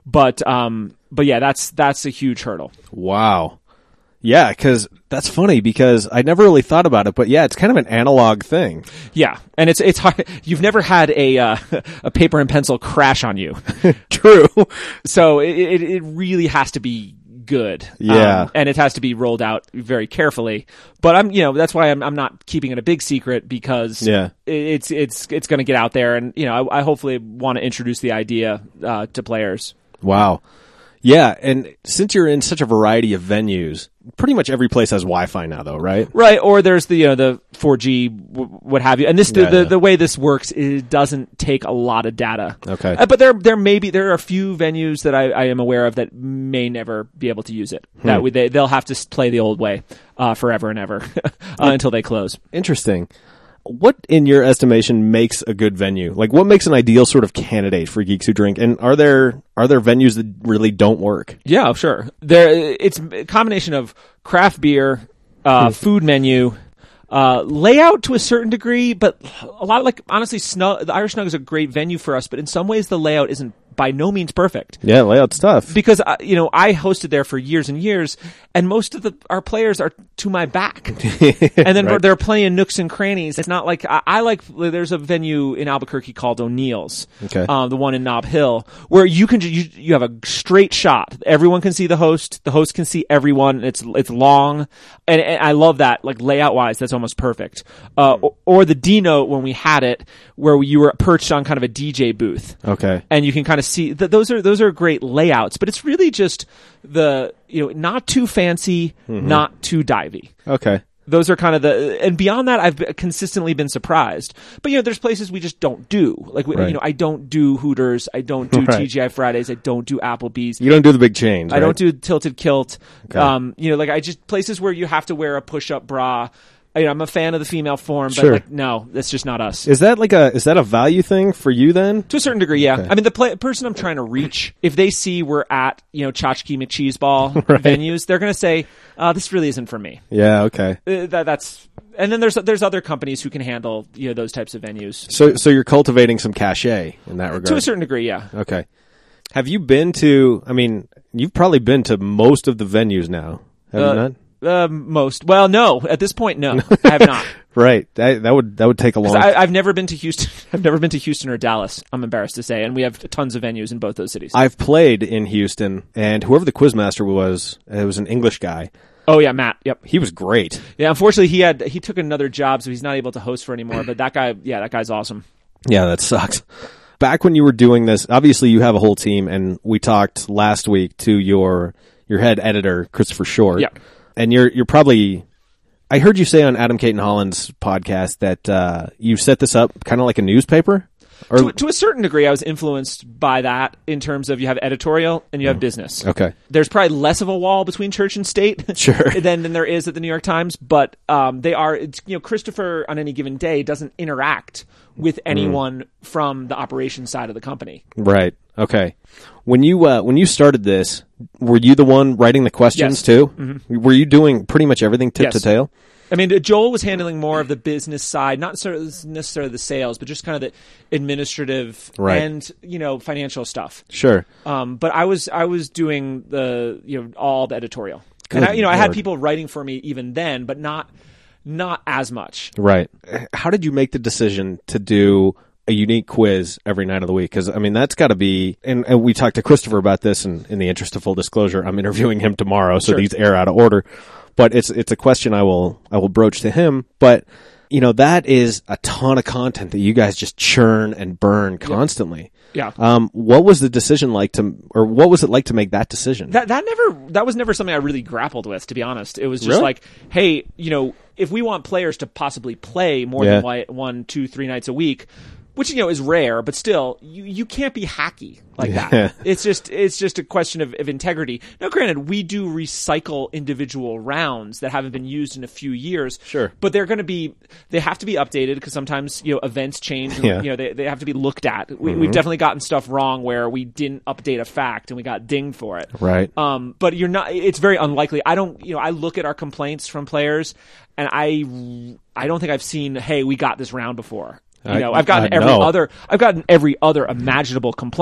But um, but yeah, that's that's a huge hurdle. Wow. Yeah, because that's funny because I never really thought about it, but yeah, it's kind of an analog thing. Yeah, and it's it's hard. You've never had a uh, a paper and pencil crash on you. True. So it, it it really has to be good. Yeah. Um, and it has to be rolled out very carefully. But I'm, you know, that's why I'm I'm not keeping it a big secret because yeah. it, it's it's it's going to get out there, and you know, I, I hopefully want to introduce the idea uh, to players. Wow. Yeah, and since you're in such a variety of venues, pretty much every place has Wi-Fi now, though, right? Right, or there's the you know the four G, w- what have you. And this the, Yeah, the, yeah. the way this works, it doesn't take a lot of data. Okay. Uh, but there there may be there are a few venues that I, I am aware of that may never be able to use it. That Hmm. way they they'll have to s- play the old way uh, forever and ever uh, until they close. Interesting. What, in your estimation, makes a good venue? Like, what makes an ideal sort of candidate for Geeks Who Drink? And are there are there venues that really don't work? Yeah, sure. There, it's a combination of craft beer, uh, food menu, uh, layout to a certain degree, but a lot of, like, honestly, Snug, the Irish Snug is a great venue for us, but in some ways the layout isn't by no means perfect. Yeah, layout's tough. Because, uh, you know, I hosted there for years and years, and most of the our players are to my back. And then Right. they're playing nooks and crannies. It's not like, I, I like, there's a venue in Albuquerque called O'Neill's, Okay. um, the one in Nob Hill, where you can, ju- you, you have a straight shot. Everyone can see the host, the host can see everyone, it's it's long, and, and I love that, like layout-wise, that's almost perfect. Uh, or, or the D-Note when we had it, where you were perched on kind of a D J booth. Okay. And you can kind of see that those are those are great layouts, but it's really just the you know not too fancy, Mm-hmm. not too divey. Okay. Those are kind of the and beyond that, I've been- consistently been surprised. But you know, there's places we just don't do. Like we, Right. you know, I don't do Hooters, I don't do Right. T G I Fridays, I don't do Applebee's. You don't do the big chains, I right? don't do Tilted Kilt. Okay. Um, you know, like I just places where you have to wear a push-up bra. You know, I'm a fan of the female form, but Sure. like no, that's just not us. Is that like a is that a value thing for you then? To a certain degree, yeah. I mean, the play, person I'm trying to reach, if they see we're at, you know, Tchotchke McCheeseball venues, they're going to say, uh, this really isn't for me. Yeah, okay. Uh, that, that's, and then there's there's other companies who can handle, you know, those types of venues. So so you're cultivating some cachet in that regard. To a certain degree, yeah. Okay. Have you been to I mean, you've probably been to most of the venues now. Have Uh, you not? Uh, most. Well, no. At this point, no. I have not. Right. That, that would that would take a long 'Cause I, I've never been to Houston. I've never been to Houston or Dallas, I'm embarrassed to say, and we have tons of venues in both those cities. I've played in Houston, and whoever the quizmaster was, it was an English guy. Oh, yeah, Matt. Yep. He was great. Yeah, unfortunately, he had he took another job, so he's not able to host for anymore, but that guy, yeah, that guy's awesome. Yeah, that sucks. Back when you were doing this, obviously you have a whole team, and we talked last week to your your head editor, Christopher Short. Yeah. And you're you're probably I heard you say on Adam Caton Holland's podcast that uh, you set this up kind of like a newspaper? Or To, to a certain degree, I was influenced by that in terms of you have editorial and you have business. Okay. There's probably less of a wall between church and state Sure. than, than there is at the New York Times, but um, they are, it's, you know, Christopher on any given day doesn't interact with anyone from the operations side of the company. Right. Okay. When you uh, when you started this, were you the one writing the questions Yes. too? Mm-hmm. Were you doing pretty much everything tip Yes. to tail? I mean, Joel was handling more of the business side, not necessarily necessarily the sales, but just kind of the administrative Right. and, you know, financial stuff. Sure. Um, but I was I was doing the you know all the editorial, and I, you know I had Lord. people writing for me even then, but not not as much. Right. How did you make the decision to do a unique quiz every night of the week? Because, I mean, that's got to be, and, and we talked to Christopher about this, and in the interest of full disclosure, I'm interviewing him tomorrow, so Sure. these air out of order. But it's it's a question I will I will broach to him. But, you know, that is a ton of content that you guys just churn and burn constantly. Yeah. Um, what was the decision like to, or what was it like to make that decision? That that never that was never something I really grappled with, to be honest. It was just Really? like, hey, you know, if we want players to possibly play more Yeah. than one, one, two, three nights a week, which you know is rare, but still, you, you can't be hacky like Yeah. that. It's just it's just a question of, of integrity. Now, granted, we do recycle individual rounds that haven't been used in a few years. Sure. But they're going to be they have to be updated because sometimes you know events change. And, Yeah. You know they they have to be looked at. We, We've definitely gotten stuff wrong where we didn't update a fact and we got dinged for it. Right. Um, but you're not. It's very unlikely. I don't. You know, I look at our complaints from players, and I, I don't think I've seen. Hey, we got this round before. You I- know, I've gotten I every know. other. I've gotten every other imaginable complaint.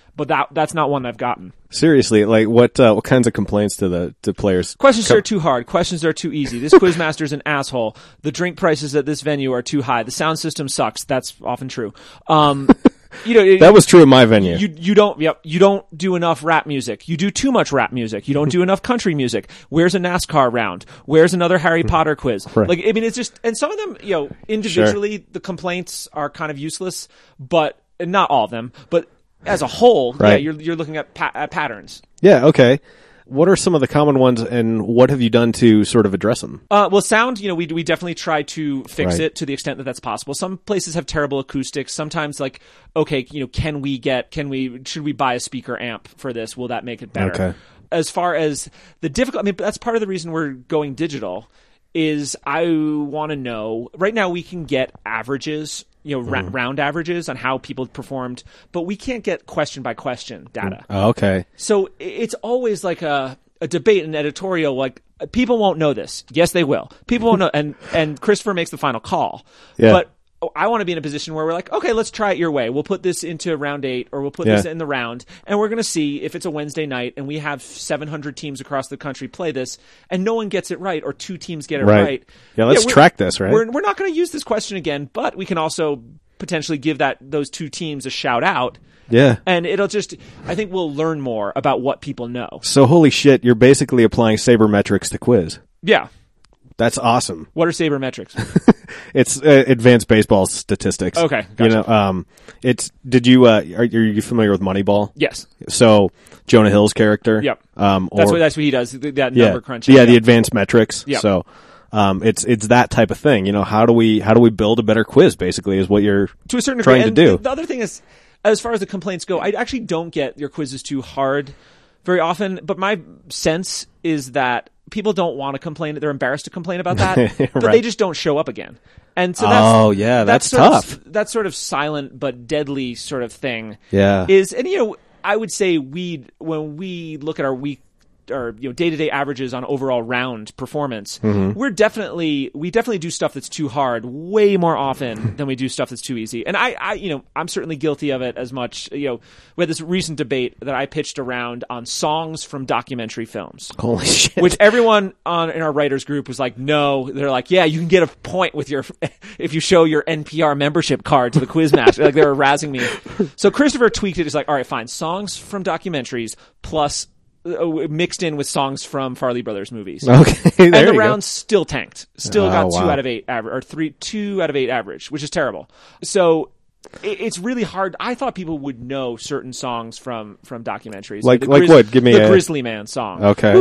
but that that's not one I've gotten. Seriously, like what uh, what kinds of complaints to the to players? Questions come- are too hard. Questions are too easy. This quizmaster's an asshole. The drink prices at this venue are too high. The sound system sucks. That's often true. Um, you know, That was true at my venue. You you don't yep, you don't do enough rap music. You do too much rap music. You don't do enough country music. Where's a NASCAR round? Where's another Harry Potter quiz? Right. Like I mean, it's just and some of them, you know, individually the complaints are kind of useless, but not all of them, but. As a whole, Right. yeah, you're you're looking at, pa- at patterns. Yeah, okay. What are some of the common ones, and what have you done to sort of address them? Uh, well, sound, you know, we we definitely try to fix Right. it to the extent that that's possible. Some places have terrible acoustics. Sometimes, like, okay, you know, can we get, can we, should we buy a speaker amp for this? Will that make it better? Okay. As far as the difficult, I mean, that's part of the reason we're going digital. Is I want to know. Right now, we can get averages. You know, ra- round averages on how people performed, but we can't get question by question data. Oh, okay. So i- it's always like a, a debate, an editorial, like people won't know this. Yes, they will. People won't know. And, and Christopher makes the final call. Yeah. But I want to be in a position where we're like, okay, let's try it your way. We'll put this into round eight or we'll put Yeah. this in the round and we're going to see if it's a Wednesday night and we have seven hundred teams across the country play this and no one gets it right or two teams get it Right. right. Yeah, let's we're- track this, right? We're, we're not going to use this question again, but we can also potentially give that those two teams a shout out. Yeah. And it'll just, I think we'll learn more about what people know. So holy shit, you're basically applying sabermetrics to quiz. Yeah. That's awesome. What are sabermetrics? It's uh, advanced baseball statistics. Okay, You gotcha. know, um, it's. Did you? Uh, are, are you familiar with Moneyball? Yes. So Jonah Hill's character. Yep. Um, That's or, what that's what he does. th- That yeah, number crunching. Yeah, the advanced metrics. Yep. So, um, it's it's that type of thing. You know, how do we how do we build a better quiz? Basically, is what you're to a certain degree. trying to And do. The, the other thing is, as far as the complaints go, I actually don't get your quizzes too hard very often. But my sense is that people don't want to complain; they're embarrassed to complain about that, but Right. they just don't show up again. And so that's Oh, yeah, that's sort tough. Of, that sort of silent but deadly sort of thing. Yeah. Is and you know I would say we when we look at our week or you know day to day averages on overall round performance, Mm-hmm. we're definitely we definitely do stuff that's too hard way more often than we do stuff that's too easy. And I, I you know I'm certainly guilty of it as much. You know we had this recent debate that I pitched around on songs from documentary films. Holy shit. Which everyone on in our writers group was like, no. They're like, yeah, you can get a point with your if you show your N P R membership card to the Quizmaster. Like they were razzing me. So Christopher tweaked it. He's like, all right, fine, songs from documentaries plus uh, mixed in with songs from Farley Brothers movies. Okay, and there the you go. rounds still tanked. Still Oh, got two wow. out of eight average or three two out of eight average, which is terrible. So. it- It's really hard. I thought people would know certain songs from from documentaries, Like- the like what? Give me the a- Grizzly Man song. Okay.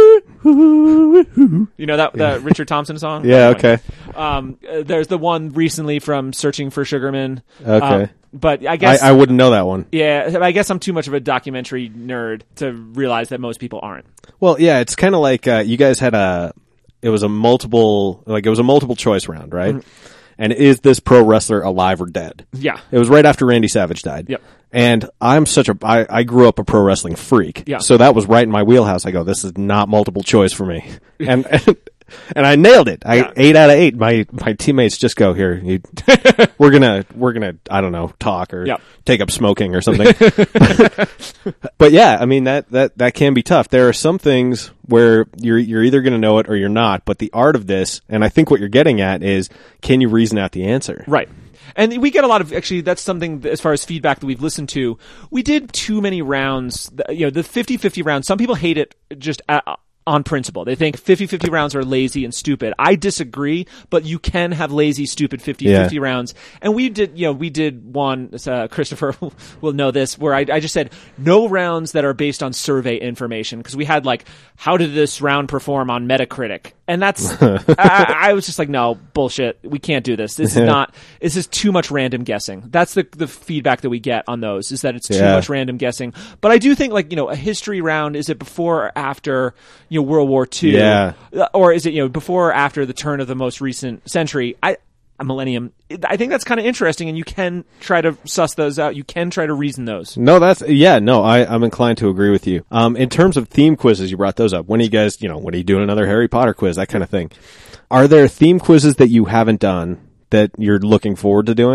You know that the Richard Thompson song? Yeah, Anyway. okay. Um, uh, there's the one recently from Searching for Sugarman. Okay. Um, but I I, guess I wouldn't know that one. yeah, I guess I'm too much of a documentary nerd to realize that most people aren't. Well, yeah, it's kind of like uh, you guys had a. It was a multiple, like it was a multiple choice round, right? Mm-hmm. And is this pro wrestler alive or dead? Yeah. It was right after Randy Savage died. Yep. And I'm such a, I, I grew up a pro wrestling freak. Yeah. So that was right in my wheelhouse. I go, this is not multiple choice for me. And, and, and I nailed it. I, Yeah. eight out of eight. My, my teammates just go, here, you, we're gonna, we're gonna, I don't know, talk or Yep. take up smoking or something. But yeah, I mean, that, that, that can be tough. There are some things where you're, you're either gonna know it or you're not, but the art of this, and I think what you're getting at is, can you reason out the answer? Right. And we get a lot of, actually, that's something that, as far as feedback that we've listened to. We did too many rounds, you know, the fifty-fifty round. Some people hate it just uh on principle. They think fifty-fifty rounds are lazy and stupid. I disagree, but you can have lazy, stupid fifty-fifty Yeah. rounds. And we did, you know, we did one, uh, Christopher will know this, where I, I just said no rounds that are based on survey information. Because we had like, how did this round perform on Metacritic? And that's, I, I was just like, no, bullshit. We can't do this. This is not, this is too much random guessing. That's the the feedback that we get on those, is that it's too Yeah. much random guessing. But I do think, like, you know, a history round, is it before or after, you know, World War Two? Yeah. Or is it, you know, before or after the turn of the most recent century? I, a millennium. I think that's kind of interesting, and you can try to suss those out. You can try to reason those. No, that's yeah. No, I, I'm inclined to agree with you. Um, in terms of theme quizzes, you brought those up. When are you guys, you know, when are you doing another Harry Potter quiz? That kind of thing. Are there theme quizzes that you haven't done that you're looking forward to doing?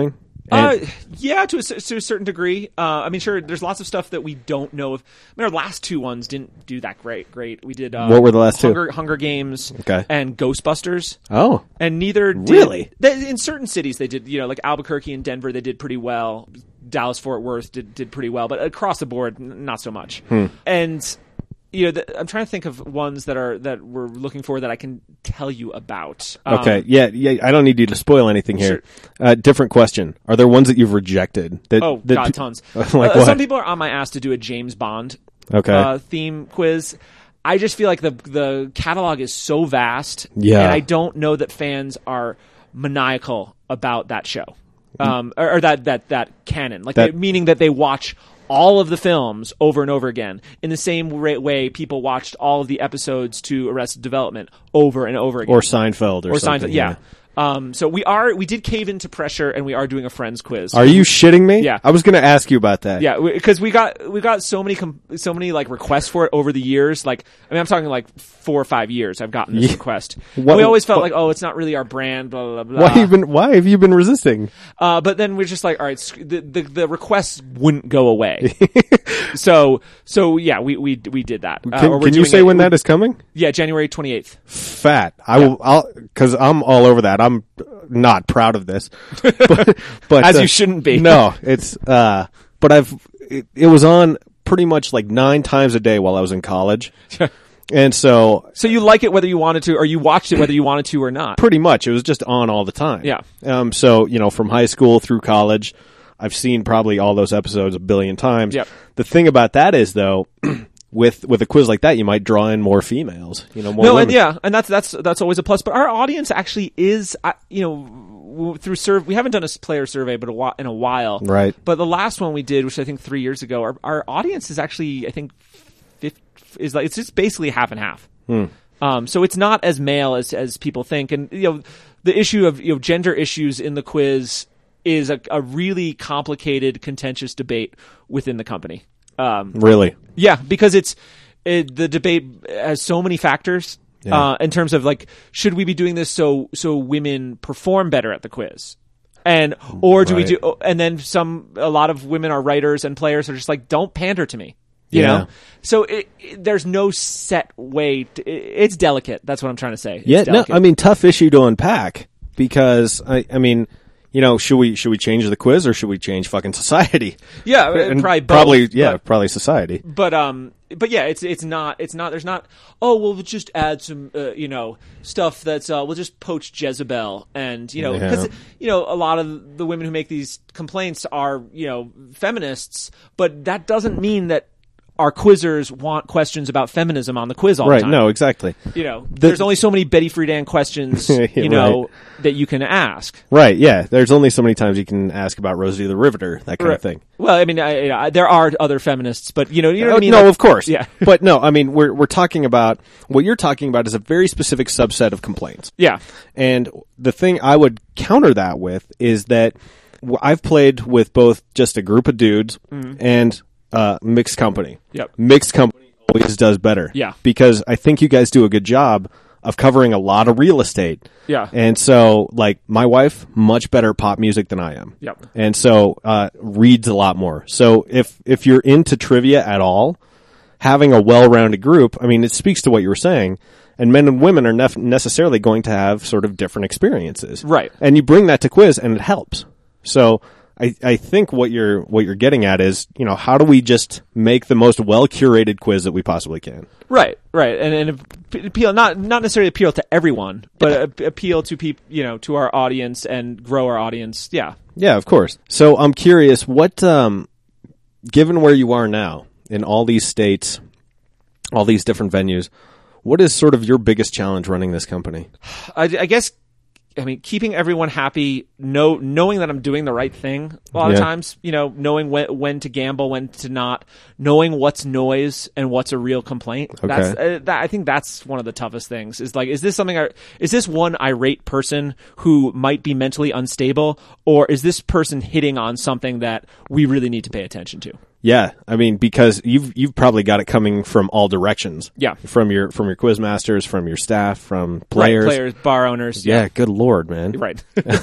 And- uh, yeah, to a, cer- to a certain degree. Uh, I mean, sure, there's lots of stuff that we don't know of. I mean, our last two ones didn't do that great. Great. We did. Uh, What were the last two? Hunger, Hunger Games Okay. and Ghostbusters. oh, And neither did, Really? They, in certain cities, they did. You know, like Albuquerque and Denver, they did pretty well. Dallas Fort Worth did did pretty well, but across the board, n- not so much. Hmm. And you know, the, I'm trying to think of ones that are that we're looking for that I can tell you about. Um, okay. Yeah, yeah. I don't need you to spoil anything here. Uh, different question. Are there ones that you've rejected? That, Oh that God, pe- tons. like Uh, what? Some people are on my ass to do a James Bond Okay. uh, theme quiz. I just feel like the the catalog is so vast, Yeah. and I don't know that fans are maniacal about that show, um, or, or that that that canon. Like, That- they, meaning that they watch all of the films over and over again in the same ra- way people watched all of the episodes to Arrested Development over and over again, or Seinfeld or, or something. Seinfeld. Yeah. Um, so we are we did cave into pressure, and we are doing a Friends quiz. Are you shitting me? Yeah. I was going to ask you about that. Yeah, because we got we got so many com- so many like requests for it over the years. Like, I mean, I'm talking like four or five years. I've gotten this Yeah. request. What- we always felt what- like, oh, it's not really our brand. Blah blah blah. Why even? Why have you been resisting? Uh, but then we're just like, all right, sc- the the, the requests wouldn't go away. so so yeah, we we we did that. Uh, Can, or we're can you doing say it- when we- that is coming? Yeah, January twenty-eighth. Fat. I will. I'll because I'm all over that. I'm not proud of this, but, but As uh, you shouldn't be. No, it's. uh But I've. It, it was on pretty much like nine times a day while I was in college, and so So you like it whether you wanted to, or you watched it whether you wanted to or not. pretty much it was just on all the time. Yeah. Um. So you know, from high school through college, I've seen probably all those episodes a billion times. Yep. The thing about that is though. With with a quiz like that, you might draw in more females. You know, more No, women. and yeah, and that's that's that's always a plus. But our audience actually is, uh, you know, w- through serve. We haven't done a s- player survey, but a whi- in a while, Right. But the last one we did, which I think three years ago, our our audience is actually, I think, fifty, is like it's just basically half and half. Hmm. Um, so it's not as male as as people think, and you know, the issue of you know gender issues in the quiz is a, a really complicated, contentious debate within the company. Um, Really. yeah, because it's it, the debate has so many factors Yeah. uh, in terms of like, should we be doing this so so women perform better at the quiz, and or do we Right. do? And then some a lot of women are writers and players are just like, don't pander to me, you Yeah. know. So it, it, there's no set way. To, it, it's delicate. That's what I'm trying to say. It's Yeah, no, delicate. I mean, tough issue to unpack because I, I mean, you know, should we should we change the quiz or should we change fucking society? yeah, And probably both, probably, yeah, but- probably society. But um, but yeah, it's it's not it's not there's not. Oh well, we'll just add some uh, you know stuff that's uh, we'll just poach Jezebel and you know because Yeah. you know a lot of the women who make these complaints are you know feminists, but that doesn't mean that our quizzers want questions about feminism on the quiz all Right? the time. No, exactly. You know, there's only so many Betty Friedan questions you know that you can ask. Right? Yeah. There's only so many times you can ask about Rosie the Riveter, that kind of thing. Well, I mean, I, I, there are other feminists, but you know, you know what Uh, I mean. no, Like- of course. Yeah. But no, I mean, we're we're talking about what you're talking about is a very specific subset of complaints. Yeah. And the thing I would counter that with is that w- I've played with both just a group of dudes and uh, mixed company. Mm-hmm. Yep. Mixed company always does better. Yeah. Because I think you guys do a good job of covering a lot of real estate. Yeah. And so, like, my wife, much better pop music than I am. Yep. And so, uh, reads a lot more. So if, if you're into trivia at all, having a well-rounded group, I mean, it speaks to what you were saying. And men and women are nef- necessarily going to have sort of different experiences. Right. And you bring that to quiz and it helps. So I, I think what you're, what you're getting at is, you know, how do we just make the most well-curated quiz that we possibly can? Right, right, and and appeal not not necessarily appeal to everyone, but a- appeal to people, you know, to our audience and grow our audience. Yeah. Yeah, of course. So I'm curious, what, um, given where you are now in all these states, all these different venues, what is sort of your biggest challenge running this company? I, I guess, I mean, keeping everyone happy, know, knowing that I'm doing the right thing a lot Yeah. of times, you know, knowing when, when to gamble, when to not, knowing what's noise and what's a real complaint. Okay. That's, uh, that, I think that's one of the toughest things is like, is this something, I, is this one irate person who might be mentally unstable, or is this person hitting on something that we really need to pay attention to? Yeah, I mean, because you've you've probably got it coming from all directions. Yeah. From your from your quiz masters, from your staff, from players. Right, players, bar owners. Yeah, Yeah, good lord, man. right.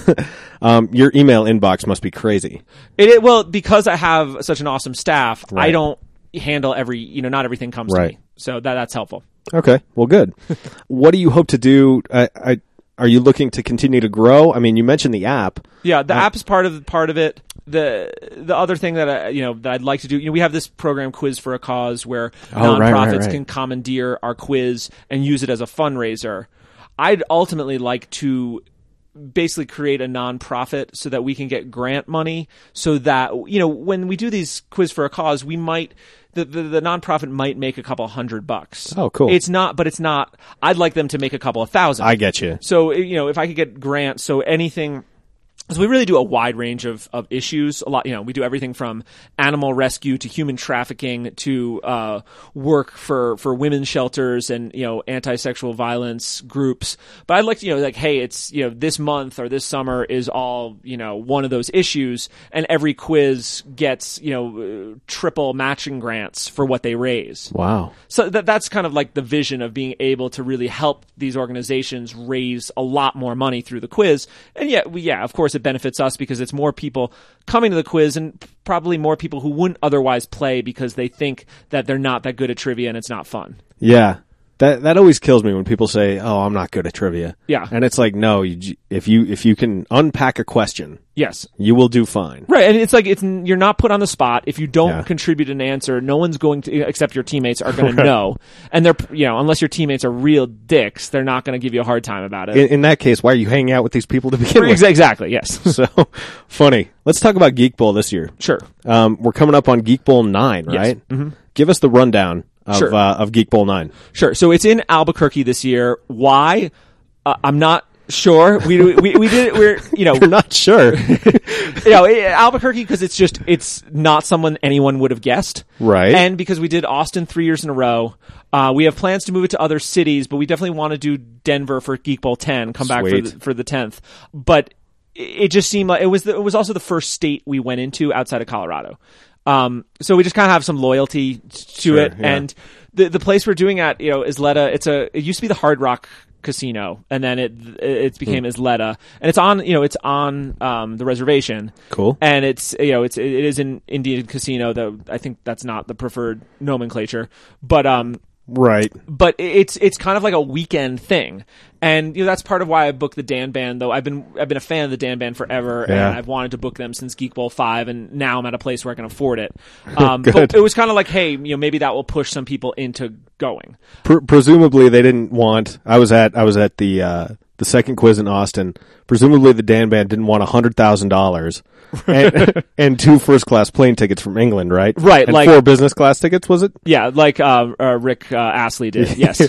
Um, your email inbox must be crazy. It, it well because I have such an awesome staff, I Right. don't handle every you know not everything comes Right. to me, so that that's helpful. Okay, well, good. What do you hope to do? I, I, are you looking to continue to grow? I mean, you mentioned the app. Yeah, the app is part of part of it. The the other thing that I, you know that I'd like to do, you know, we have this program Quiz for a Cause where Oh, nonprofits right, right, right. can commandeer our quiz and use it as a fundraiser. I'd ultimately like to basically create a nonprofit so that we can get grant money so that you know when we do these Quiz for a Cause, we might the, the, the nonprofit might make a couple hundred bucks. Oh, cool. It's not, but it's not. I'd like them to make a couple of thousand. I get you. So, you know, if I could get grants, so anything, so we really do a wide range of, of issues. A lot, you know, we do everything from animal rescue to human trafficking to uh, work for, for women's shelters and, you know, anti-sexual violence groups. But I'd like to, you know, like, hey, it's, you know, this month or this summer is all, you know, one of those issues, and every quiz gets, you know, uh, triple matching grants for what they raise. Wow. So that that's kind of like the vision of being able to really help these organizations raise a lot more money through the quiz. And yeah, we, yeah, of course it benefits us because it's more people coming to the quiz and probably more people who wouldn't otherwise play because they think that they're not that good at trivia and it's not fun. Yeah. That that always kills me when people say, "Oh, I'm not good at trivia." Yeah. And it's like, no, you, if you if you can unpack a question, Yes. you will do fine. Right, and it's like it's you're not put on the spot. If you don't Yeah. contribute an answer, no one's going to, except your teammates, are going to know. And they're, you know, unless your teammates are real dicks, they're not going to give you a hard time about it. In, in that case, why are you hanging out with these people to begin with? Ex- exactly. Yes. So funny. Let's talk about Geek Bowl this year. Sure. Um, we're coming up on Geek Bowl nine, Yes. right? Mm-hmm. Give us the rundown of Sure. uh, of Geek Bowl nine. Sure. So it's in Albuquerque this year. Why? Uh, I'm not sure. We we we did it. We're you know You're not sure, you know eh, Albuquerque because it's just it's not someone anyone would have guessed. Right. And because we did Austin three years in a row. Uh, we have plans to move it to other cities, but we definitely want to do Denver for Geek Bowl ten. Come back for Sweet. the, for the tenth. But it it just seemed like it was the, it was also the first state we went into outside of Colorado. Um, so we just kind of have some loyalty t- to Sure, it. yeah. And the the place we're doing at, you know, Isleta, it's a it used to be the Hard Rock Casino, and then it it became Hmm. Isleta, and it's on you know it's on um, the reservation. Cool. And it's you know it's it is an Indian casino, though I think that's not the preferred nomenclature, but um. right? But it's it's kind of like a weekend thing, and you know that's part of why I booked the Dan Band. Though I've been I've been a fan of the Dan Band forever, Yeah. and I've wanted to book them since Geek Bowl five, and now I'm at a place where I can afford it. Um, Good. but it was kind of like, hey, you know, maybe that will push some people into going. Pre- presumably, they didn't want. I was at I was at the uh, the second quiz in Austin. Presumably, the Dan Band didn't want a hundred thousand dollars and and two first class plane tickets from England, right? Right, and like- four business class tickets. Was it? Yeah, like uh, uh, Rick uh, Astley did. Yes.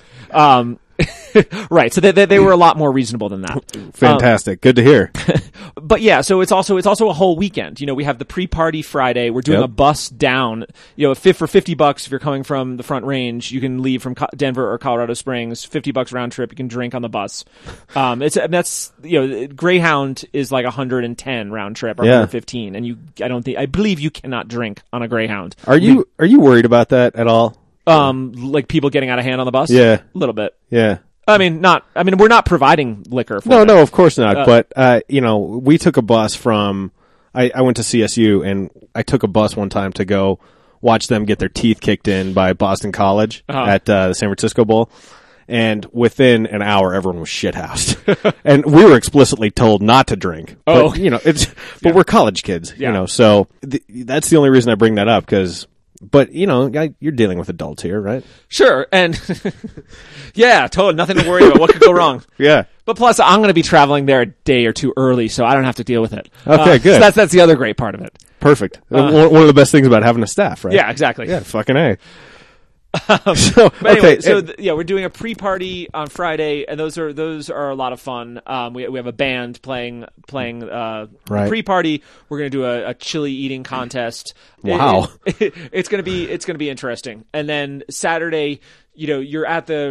um, right. So they, they they were a lot more reasonable than that. Fantastic. Good to hear. But yeah, so it's also it's also a whole weekend. You know, we have the pre-party Friday. We're doing Yep. a bus down. You know, if, for fifty bucks, if you're coming from the Front Range, you can leave from Co- Denver or Colorado Springs. Fifty bucks round trip. You can drink on the bus. Um, it's that's you know, Greyhound is like a hundred and ten round trip or Yeah. one hundred fifteen, and you I don't think I believe you cannot drink on a Greyhound. Are you are you worried about that at all? Um, like people getting out of hand on the bus. Yeah. a little bit. Yeah. I mean, not. I mean, we're not providing liquor. For No, them. no, of course not. but uh, you know, we took a bus from. I, I went to C S U, and I took a bus one time to go watch them get their teeth kicked in by Boston College Uh-huh. at uh, the San Francisco Bowl. And within an hour, everyone was shithoused, and we were explicitly told not to drink. Oh. But, you know, it's but we're college kids, Yeah. you know. So th- that's the only reason I bring that up because. But you know, I, you're dealing with adults here, right? Sure, and yeah, totally nothing to worry about. What could go wrong? Yeah. But plus, I'm going to be traveling there a day or two early, so I don't have to deal with it. Okay, Uh, good. So that's that's the other great part of it. Perfect. one, one of the best things about having a staff, right? Yeah, exactly. Yeah, fucking A. Um, so, But anyway, okay. so and- th- yeah, we're doing a pre-party on Friday, and those are those are a lot of fun. Um, we we have a band playing playing uh, Right. pre-party. We're going to do a, a chili eating contest. It- Wow. it- it's going to be it's going to be interesting. And then Saturday, you know, you're at the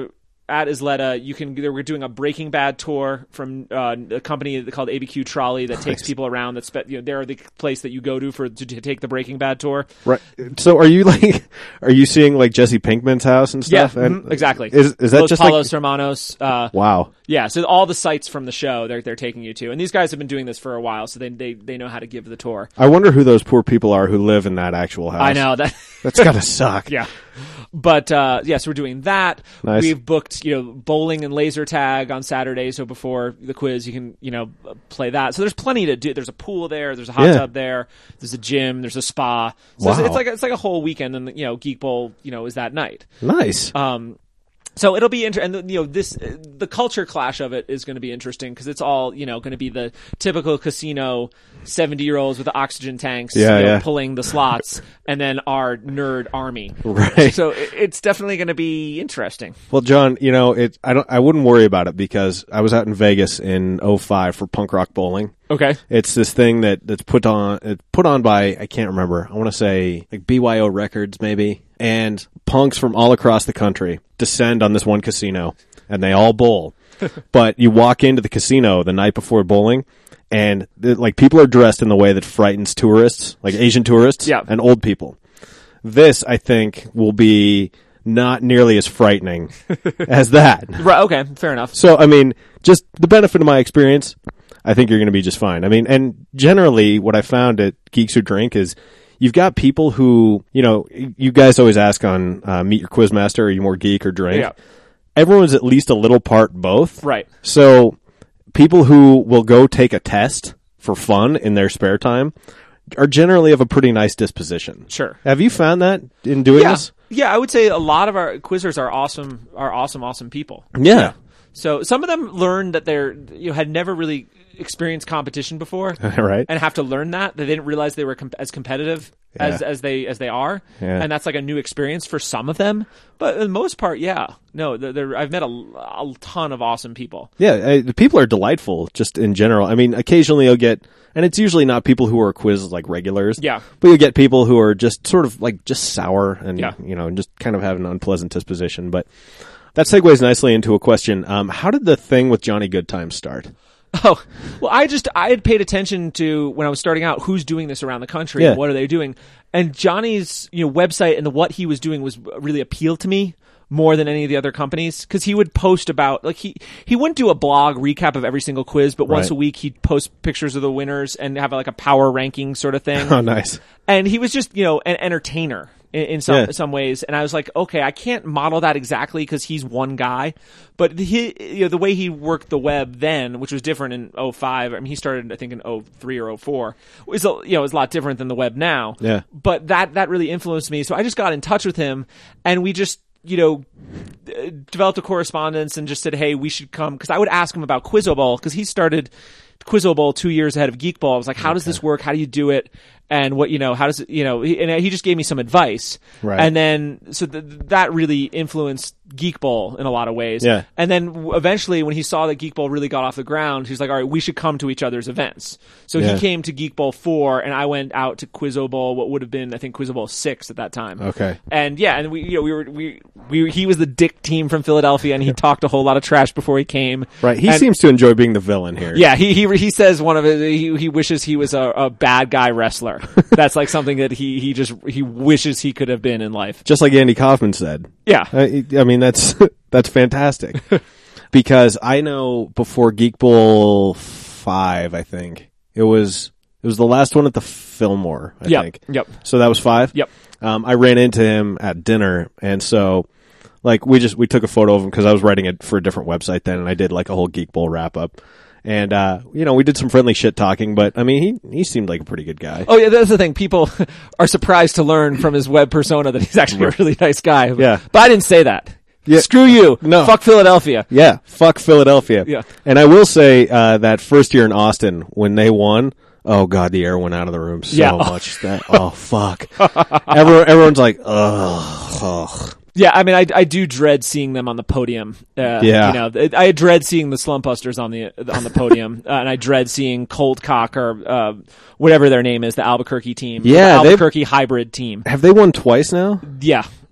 at Isleta. You can. We're doing a Breaking Bad tour from uh, a company called A B Q Trolley that takes people around. That's spe- you know they're the place that you go to for to, to take the Breaking Bad tour. Right. So are you like are you seeing like Jesse Pinkman's house and stuff? Yeah, and mhm, exactly. Is is that Los just Palos like Hermanos? Uh, wow? Yeah, so all the sites from the show they're they're taking you to, and these guys have been doing this for a while, so they they they know how to give the tour. I wonder who those poor people are who live in that actual house. I know that. That's gotta suck. Yeah. But, uh, yes, yeah, so we're doing that. Nice. We've booked, you know, bowling and laser tag on Saturday. So before the quiz, you can, you know, play that. So there's plenty to do. There's a pool there. There's a hot Yeah. tub there. There's a gym. There's a spa. So Wow. it's, it's like, it's like a whole weekend. And, you know, Geek Bowl, you know, is that night. Nice. Um, So it'll be interesting, and you know this the culture clash of it is going to be interesting because it's all you know going to be the typical casino seventy year olds with the oxygen tanks, Yeah, you know, yeah. pulling the slots, and then our nerd army. Right. So it- it's definitely going to be interesting. Well, John, you know, it I don't I wouldn't worry about it because I was out in Vegas in oh five for Punk Rock Bowling. Okay. It's this thing that that's put on it's put on by I can't remember. I want to say like B Y O Records maybe. And punks from all across the country descend on this one casino and they all bowl. But you walk into the casino the night before bowling and like people are dressed in the way that frightens tourists, like Asian tourists Yeah. and old people. This, I think, will be not nearly as frightening as that. Right. Okay. Fair enough. So, I mean, just the benefit of my experience, I think you're going to be just fine. I mean, and generally what I found at Geeks Who Drink is you've got people who, you know, you guys always ask on uh, Meet Your Quizmaster, are you more geek or drink? Yeah. Everyone's at least a little part both. Right. So people who will go take a test for fun in their spare time are generally of a pretty nice disposition. Sure. Have you found that in doing Yeah. this? Yeah. I would say a lot of our quizzers are awesome. Are awesome. Awesome people. Yeah. So some of them learned that they're you know, had never really experienced competition before, Right. and have to learn that that they didn't realize they were com- as competitive as Yeah. as they as they are, Yeah. and that's like a new experience for some of them. But for the most part, yeah, no, they're, they're, I've met a, a ton of awesome people. Yeah, uh, the people are delightful just in general. I mean, occasionally you'll get, and it's usually not people who are quiz like regulars. Yeah. But you'll get people who are just sort of like just sour and, Yeah. you know, just kind of have an unpleasant disposition. But that segues nicely into a question. Um, how did the thing with Johnny Goodtime start? Oh, well, I just, I had paid attention to, when I was starting out, who's doing this around the country Yeah. and what are they doing. And Johnny's, you know, website and the, what he was doing was really appealed to me more than any of the other companies. Cause he would post about, like he, he wouldn't do a blog recap of every single quiz, but once Right. a week he'd post pictures of the winners and have like a power ranking sort of thing. Oh, nice. And he was just, you know, an entertainer in, in some Yeah. some ways. And I was like, okay, I can't model that exactly because he's one guy, but he, you know, the way he worked the web then, which was different in oh five. I mean, he started, I think, in oh three or oh four. Was a, you know, was a lot different than the web now. Yeah. But that that really influenced me. So I just got in touch with him, and we just, you know, d- developed a correspondence and just said, hey, we should come, because I would ask him about Quizzo Bowl because he started Quizzo Bowl two years ahead of Geek Bowl. I was like, how does this work? How do you do it? And what, you know, how does it, you know, he, and he just gave me some advice. Right. And then, so th- that really influenced Geek Bowl in a lot of ways. Yeah. And then w- eventually when he saw that Geek Bowl really got off the ground, he's like, all right, we should come to each other's events. So Yeah. he came to Geek Bowl four and I went out to Quizzo Bowl, what would have been, I think, Quizzo Bowl six at that time. Okay. And yeah, and we, you know, we were, we, we, he was the dick team from Philadelphia and he talked a whole lot of trash before he came. Right. He And- seems to enjoy being the villain here. yeah, he he he says one of it. He he wishes he was a, a bad guy wrestler. That's like something that he he just he wishes he could have been in life. Just like Andy Kaufman said. Yeah, I, I mean, that's that's fantastic. Because I know before Geek Bowl five, I think it was it was the last one at the Fillmore. I Yep, think. yep. So that was five. Yep. Um, I ran into him at dinner, and so like we just we took a photo of him because I was writing it for a different website then, and I did like a whole Geek Bowl wrap up. And, uh, you know, we did some friendly shit talking, but I mean, he, he seemed like a pretty good guy. Oh yeah, that's the thing. People are surprised to learn from his web persona that he's actually a really nice guy. Yeah. But I didn't say that. Yeah. Screw you. No. Fuck Philadelphia. Yeah. Fuck Philadelphia. Yeah. And I will say, uh, that first year in Austin, when they won, oh god, the air went out of the room so Yeah. much that, oh fuck. Everyone, everyone's like, ugh, ugh. Yeah, I mean, I, I do dread seeing them on the podium. Uh, Yeah. you know, I dread seeing the Slumpbusters on the on the podium, uh, and I dread seeing Cold Cock or uh, whatever their name is, the Albuquerque team, Yeah, the they've- Albuquerque hybrid team. Have they won twice now? Yeah,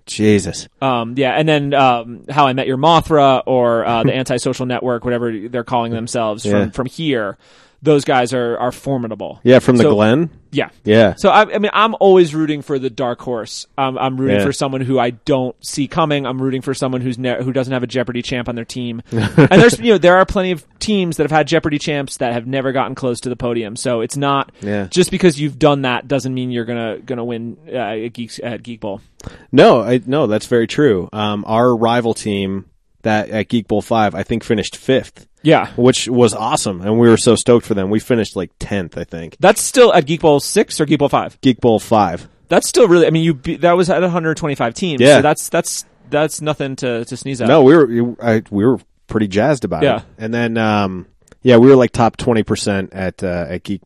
Jesus. Um, yeah, and then um, How I Met Your Mothra or uh, the Antisocial Network, whatever they're calling themselves Yeah. from, from here. Those guys are, are formidable. Yeah, from the So- Glen. Yeah. Yeah. So I, I mean, I'm always rooting for the dark horse. Um, I'm rooting Yeah. for someone who I don't see coming. I'm rooting for someone who's ne- who doesn't have a Jeopardy champ on their team. And there's you know there are plenty of teams that have had Jeopardy champs that have never gotten close to the podium. So it's not Yeah. just because you've done that doesn't mean you're gonna gonna win uh, at Geeks at Geek Bowl. No, I, no, that's very true. Um, our rival team that at Geek Bowl five, I think, finished fifth. Yeah. Which was awesome, and we were so stoked for them. We finished like tenth, I think. That's still at Geek Bowl six or Geek Bowl five. Geek Bowl five. That's still really. I mean, you be, that was at one hundred twenty-five teams. Yeah. So that's that's that's nothing to, to sneeze at. No, we were I, we were pretty jazzed about Yeah. it. And then, um, yeah, we were like top twenty percent at uh, at Geek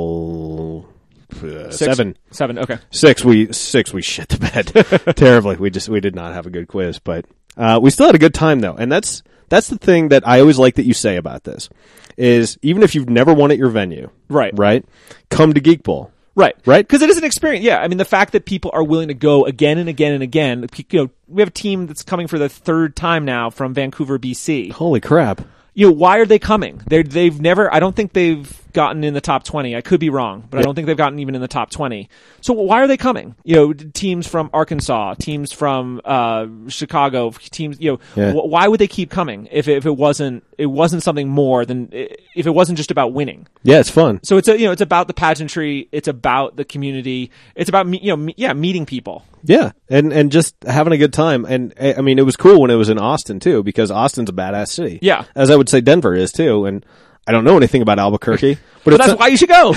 Bowl uh, Six? seven. Seven. Okay. Six, we six we shit the bed terribly. We just we did not have a good quiz, but uh, we still had a good time though, and that's that's the thing that I always like that you say about this is even if you've never won at your venue, Right. right, come to Geek Bowl. Right, Right? because it is an experience. Yeah, I mean, the fact that people are willing to go again and again and again. You know, we have a team that's coming for the third time now from Vancouver, B C. Holy crap! You know, why are they coming? They they've never. I don't think they've gotten in the top twenty. I could be wrong, but I Yeah. don't think they've gotten even in the top twenty. So why are they coming? You know, teams from Arkansas, teams from uh, Chicago, teams. You know, Yeah. wh- why would they keep coming if it, if it wasn't it wasn't something more than if it wasn't just about winning? Yeah, it's fun. So it's a, you know, it's about the pageantry. It's about the community. It's about me, you know, me, yeah, meeting people. Yeah, and and just having a good time. And I I mean, it was cool when it was in Austin too, because Austin's a badass city. Yeah. as I would say, Denver is too. And I don't know anything about Albuquerque, but, But it's that's why you should go.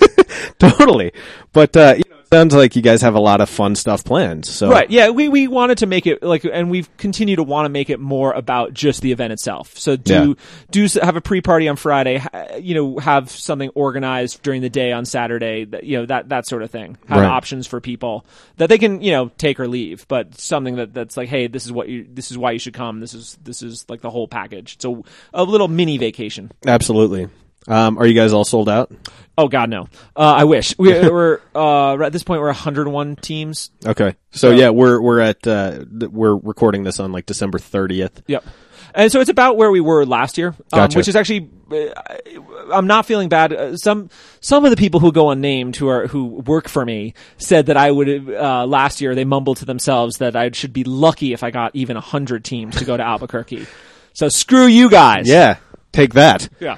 totally. But uh, you know, it sounds like you guys have a lot of fun stuff planned. So Right. Yeah. We, we wanted to make it like, and we've continued to want to make it more about just the event itself. So do, Yeah. do s- have a pre-party on Friday, ha- you know, have something organized during the day on Saturday, that, you know, that, that sort of thing. Have Right. options for people that they can, you know, take or leave, but something that, that's like, hey, this is what you, this is why you should come. This is, this is like the whole package. So a little mini vacation. absolutely. Um, are you guys all sold out? Oh God, no. Uh, I wish we, we're, uh, at this point, we're one hundred one teams. Okay, so yeah, we're we're at uh, th- we're recording this on like December thirtieth. Yep. And so it's about where we were last year, um, Gotcha. which is actually, uh, I'm not feeling bad. Uh, some, some of the people who go unnamed who are, who work for me said that I would, uh, last year they mumbled to themselves that I should be lucky if I got even a hundred teams to go to Albuquerque. So screw you guys. Yeah, take that. Yeah.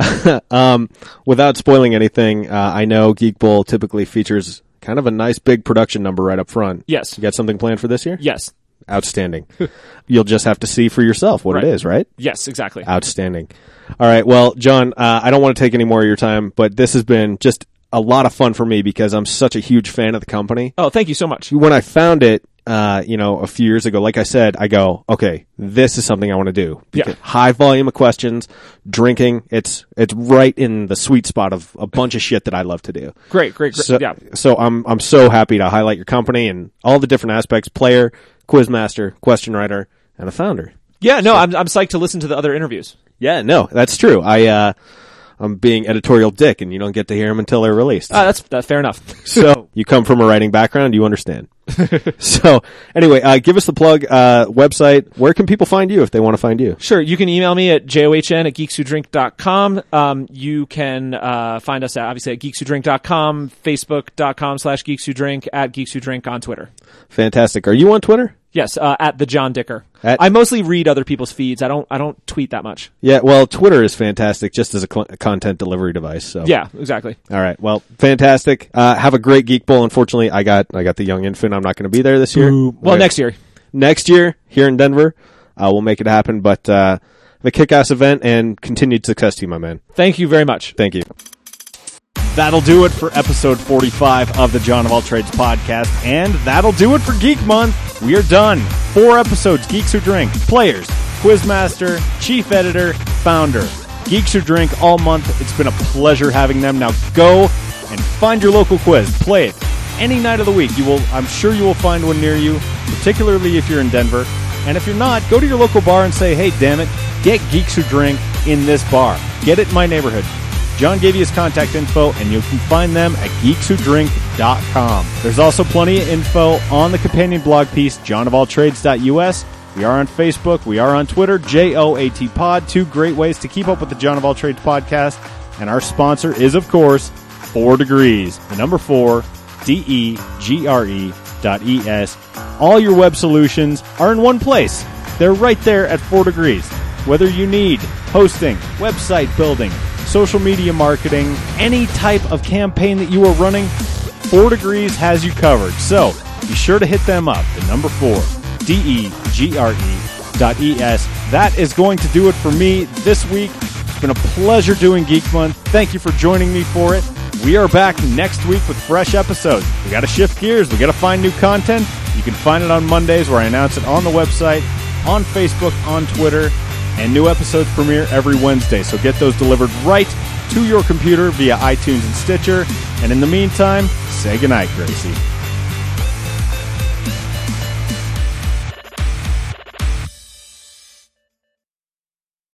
um, without spoiling anything, uh, I know Geek Bowl typically features kind of a nice big production number right up front. Yes. You got something planned for this year? Yes. Outstanding. You'll just have to see for yourself what Right. it is, right? Yes, exactly. Outstanding. All right. Well, John, uh, I don't want to take any more of your time, but this has been just a lot of fun for me because I'm such a huge fan of the company. Oh, thank you so much. When I found it, uh, you know, a few years ago, like I said, I go, okay, this is something I want to do. Yeah. Because high volume of questions, drinking, it's, it's right in the sweet spot of a bunch of shit that I love to do. Great, great, great. So, yeah. so I'm, I'm so happy to highlight your company and all the different aspects, player, quizmaster, question writer, and a founder. Yeah, no, I'm, I'm psyched to listen to the other interviews. Yeah, no, that's true. I, uh, I'm being editorial dick and you don't get to hear them until they're released. Uh, that's, that's fair enough. So you come from a writing background, you understand. So anyway, uh, give us the plug, uh, website. Where can people find you if they want to find you? Sure. You can email me at john at geeks who drink dot com. Um, you can uh, find us at, obviously at geeks who drink dot com, facebook dot com slash geeks who drink, at geeks who drink on Twitter. Fantastic. Are you on Twitter? Yes, uh, at the John Dicker. At- I mostly read other people's feeds. I don't. I don't tweet that much. Yeah, well, Twitter is fantastic just as a, cl- a content delivery device. So Yeah, exactly. All right. Well, fantastic. Uh, have a great Geek Bowl. Unfortunately, I got I got the young infant. I'm not going to be there this year. Well, Right. next year. Next year here in Denver, uh, we'll make it happen. But uh, have a kick-ass event and continued success to you, my man. Thank you very much. Thank you. That'll do it for episode forty-five of the John of All Trades podcast, and that'll do it for Geek Month. We are done. Four episodes, Geeks Who Drink, Players, Quizmaster, Chief Editor, Founder. Geeks Who Drink all month. It's been a pleasure having them. Now go and find your local quiz. Play it any night of the week. You will, I'm sure you will find one near you, particularly if you're in Denver. And if you're not, go to your local bar and say, hey, damn it, get Geeks Who Drink in this bar. Get it in my neighborhood. John gave you his contact info, and you can find them at geeks who drink dot com. There's also plenty of info on the companion blog piece, john of all trades dot u s. We are on Facebook. We are on Twitter, J O A T Pod. Two great ways to keep up with the John of All Trades podcast. And our sponsor is, of course, Four Degrees. The number four, D E G R E dot E S. All your web solutions are in one place. They're right there at Four Degrees. Whether you need hosting, website building, social media marketing, any type of campaign that you are running, Four Degrees has you covered. So be sure to hit them up. The number four, D E G R E dot E S. That is going to do it for me this week. It's been a pleasure doing Geek Month. Thank you for joining me for it. We are back next week with fresh episodes. We got to shift gears. We got to find new content. You can find it on Mondays, where I announce it on the website, on Facebook, on Twitter, and new episodes premiere every Wednesday. So get those delivered right to your computer via iTunes and Stitcher. And in the meantime, say goodnight, Gracie.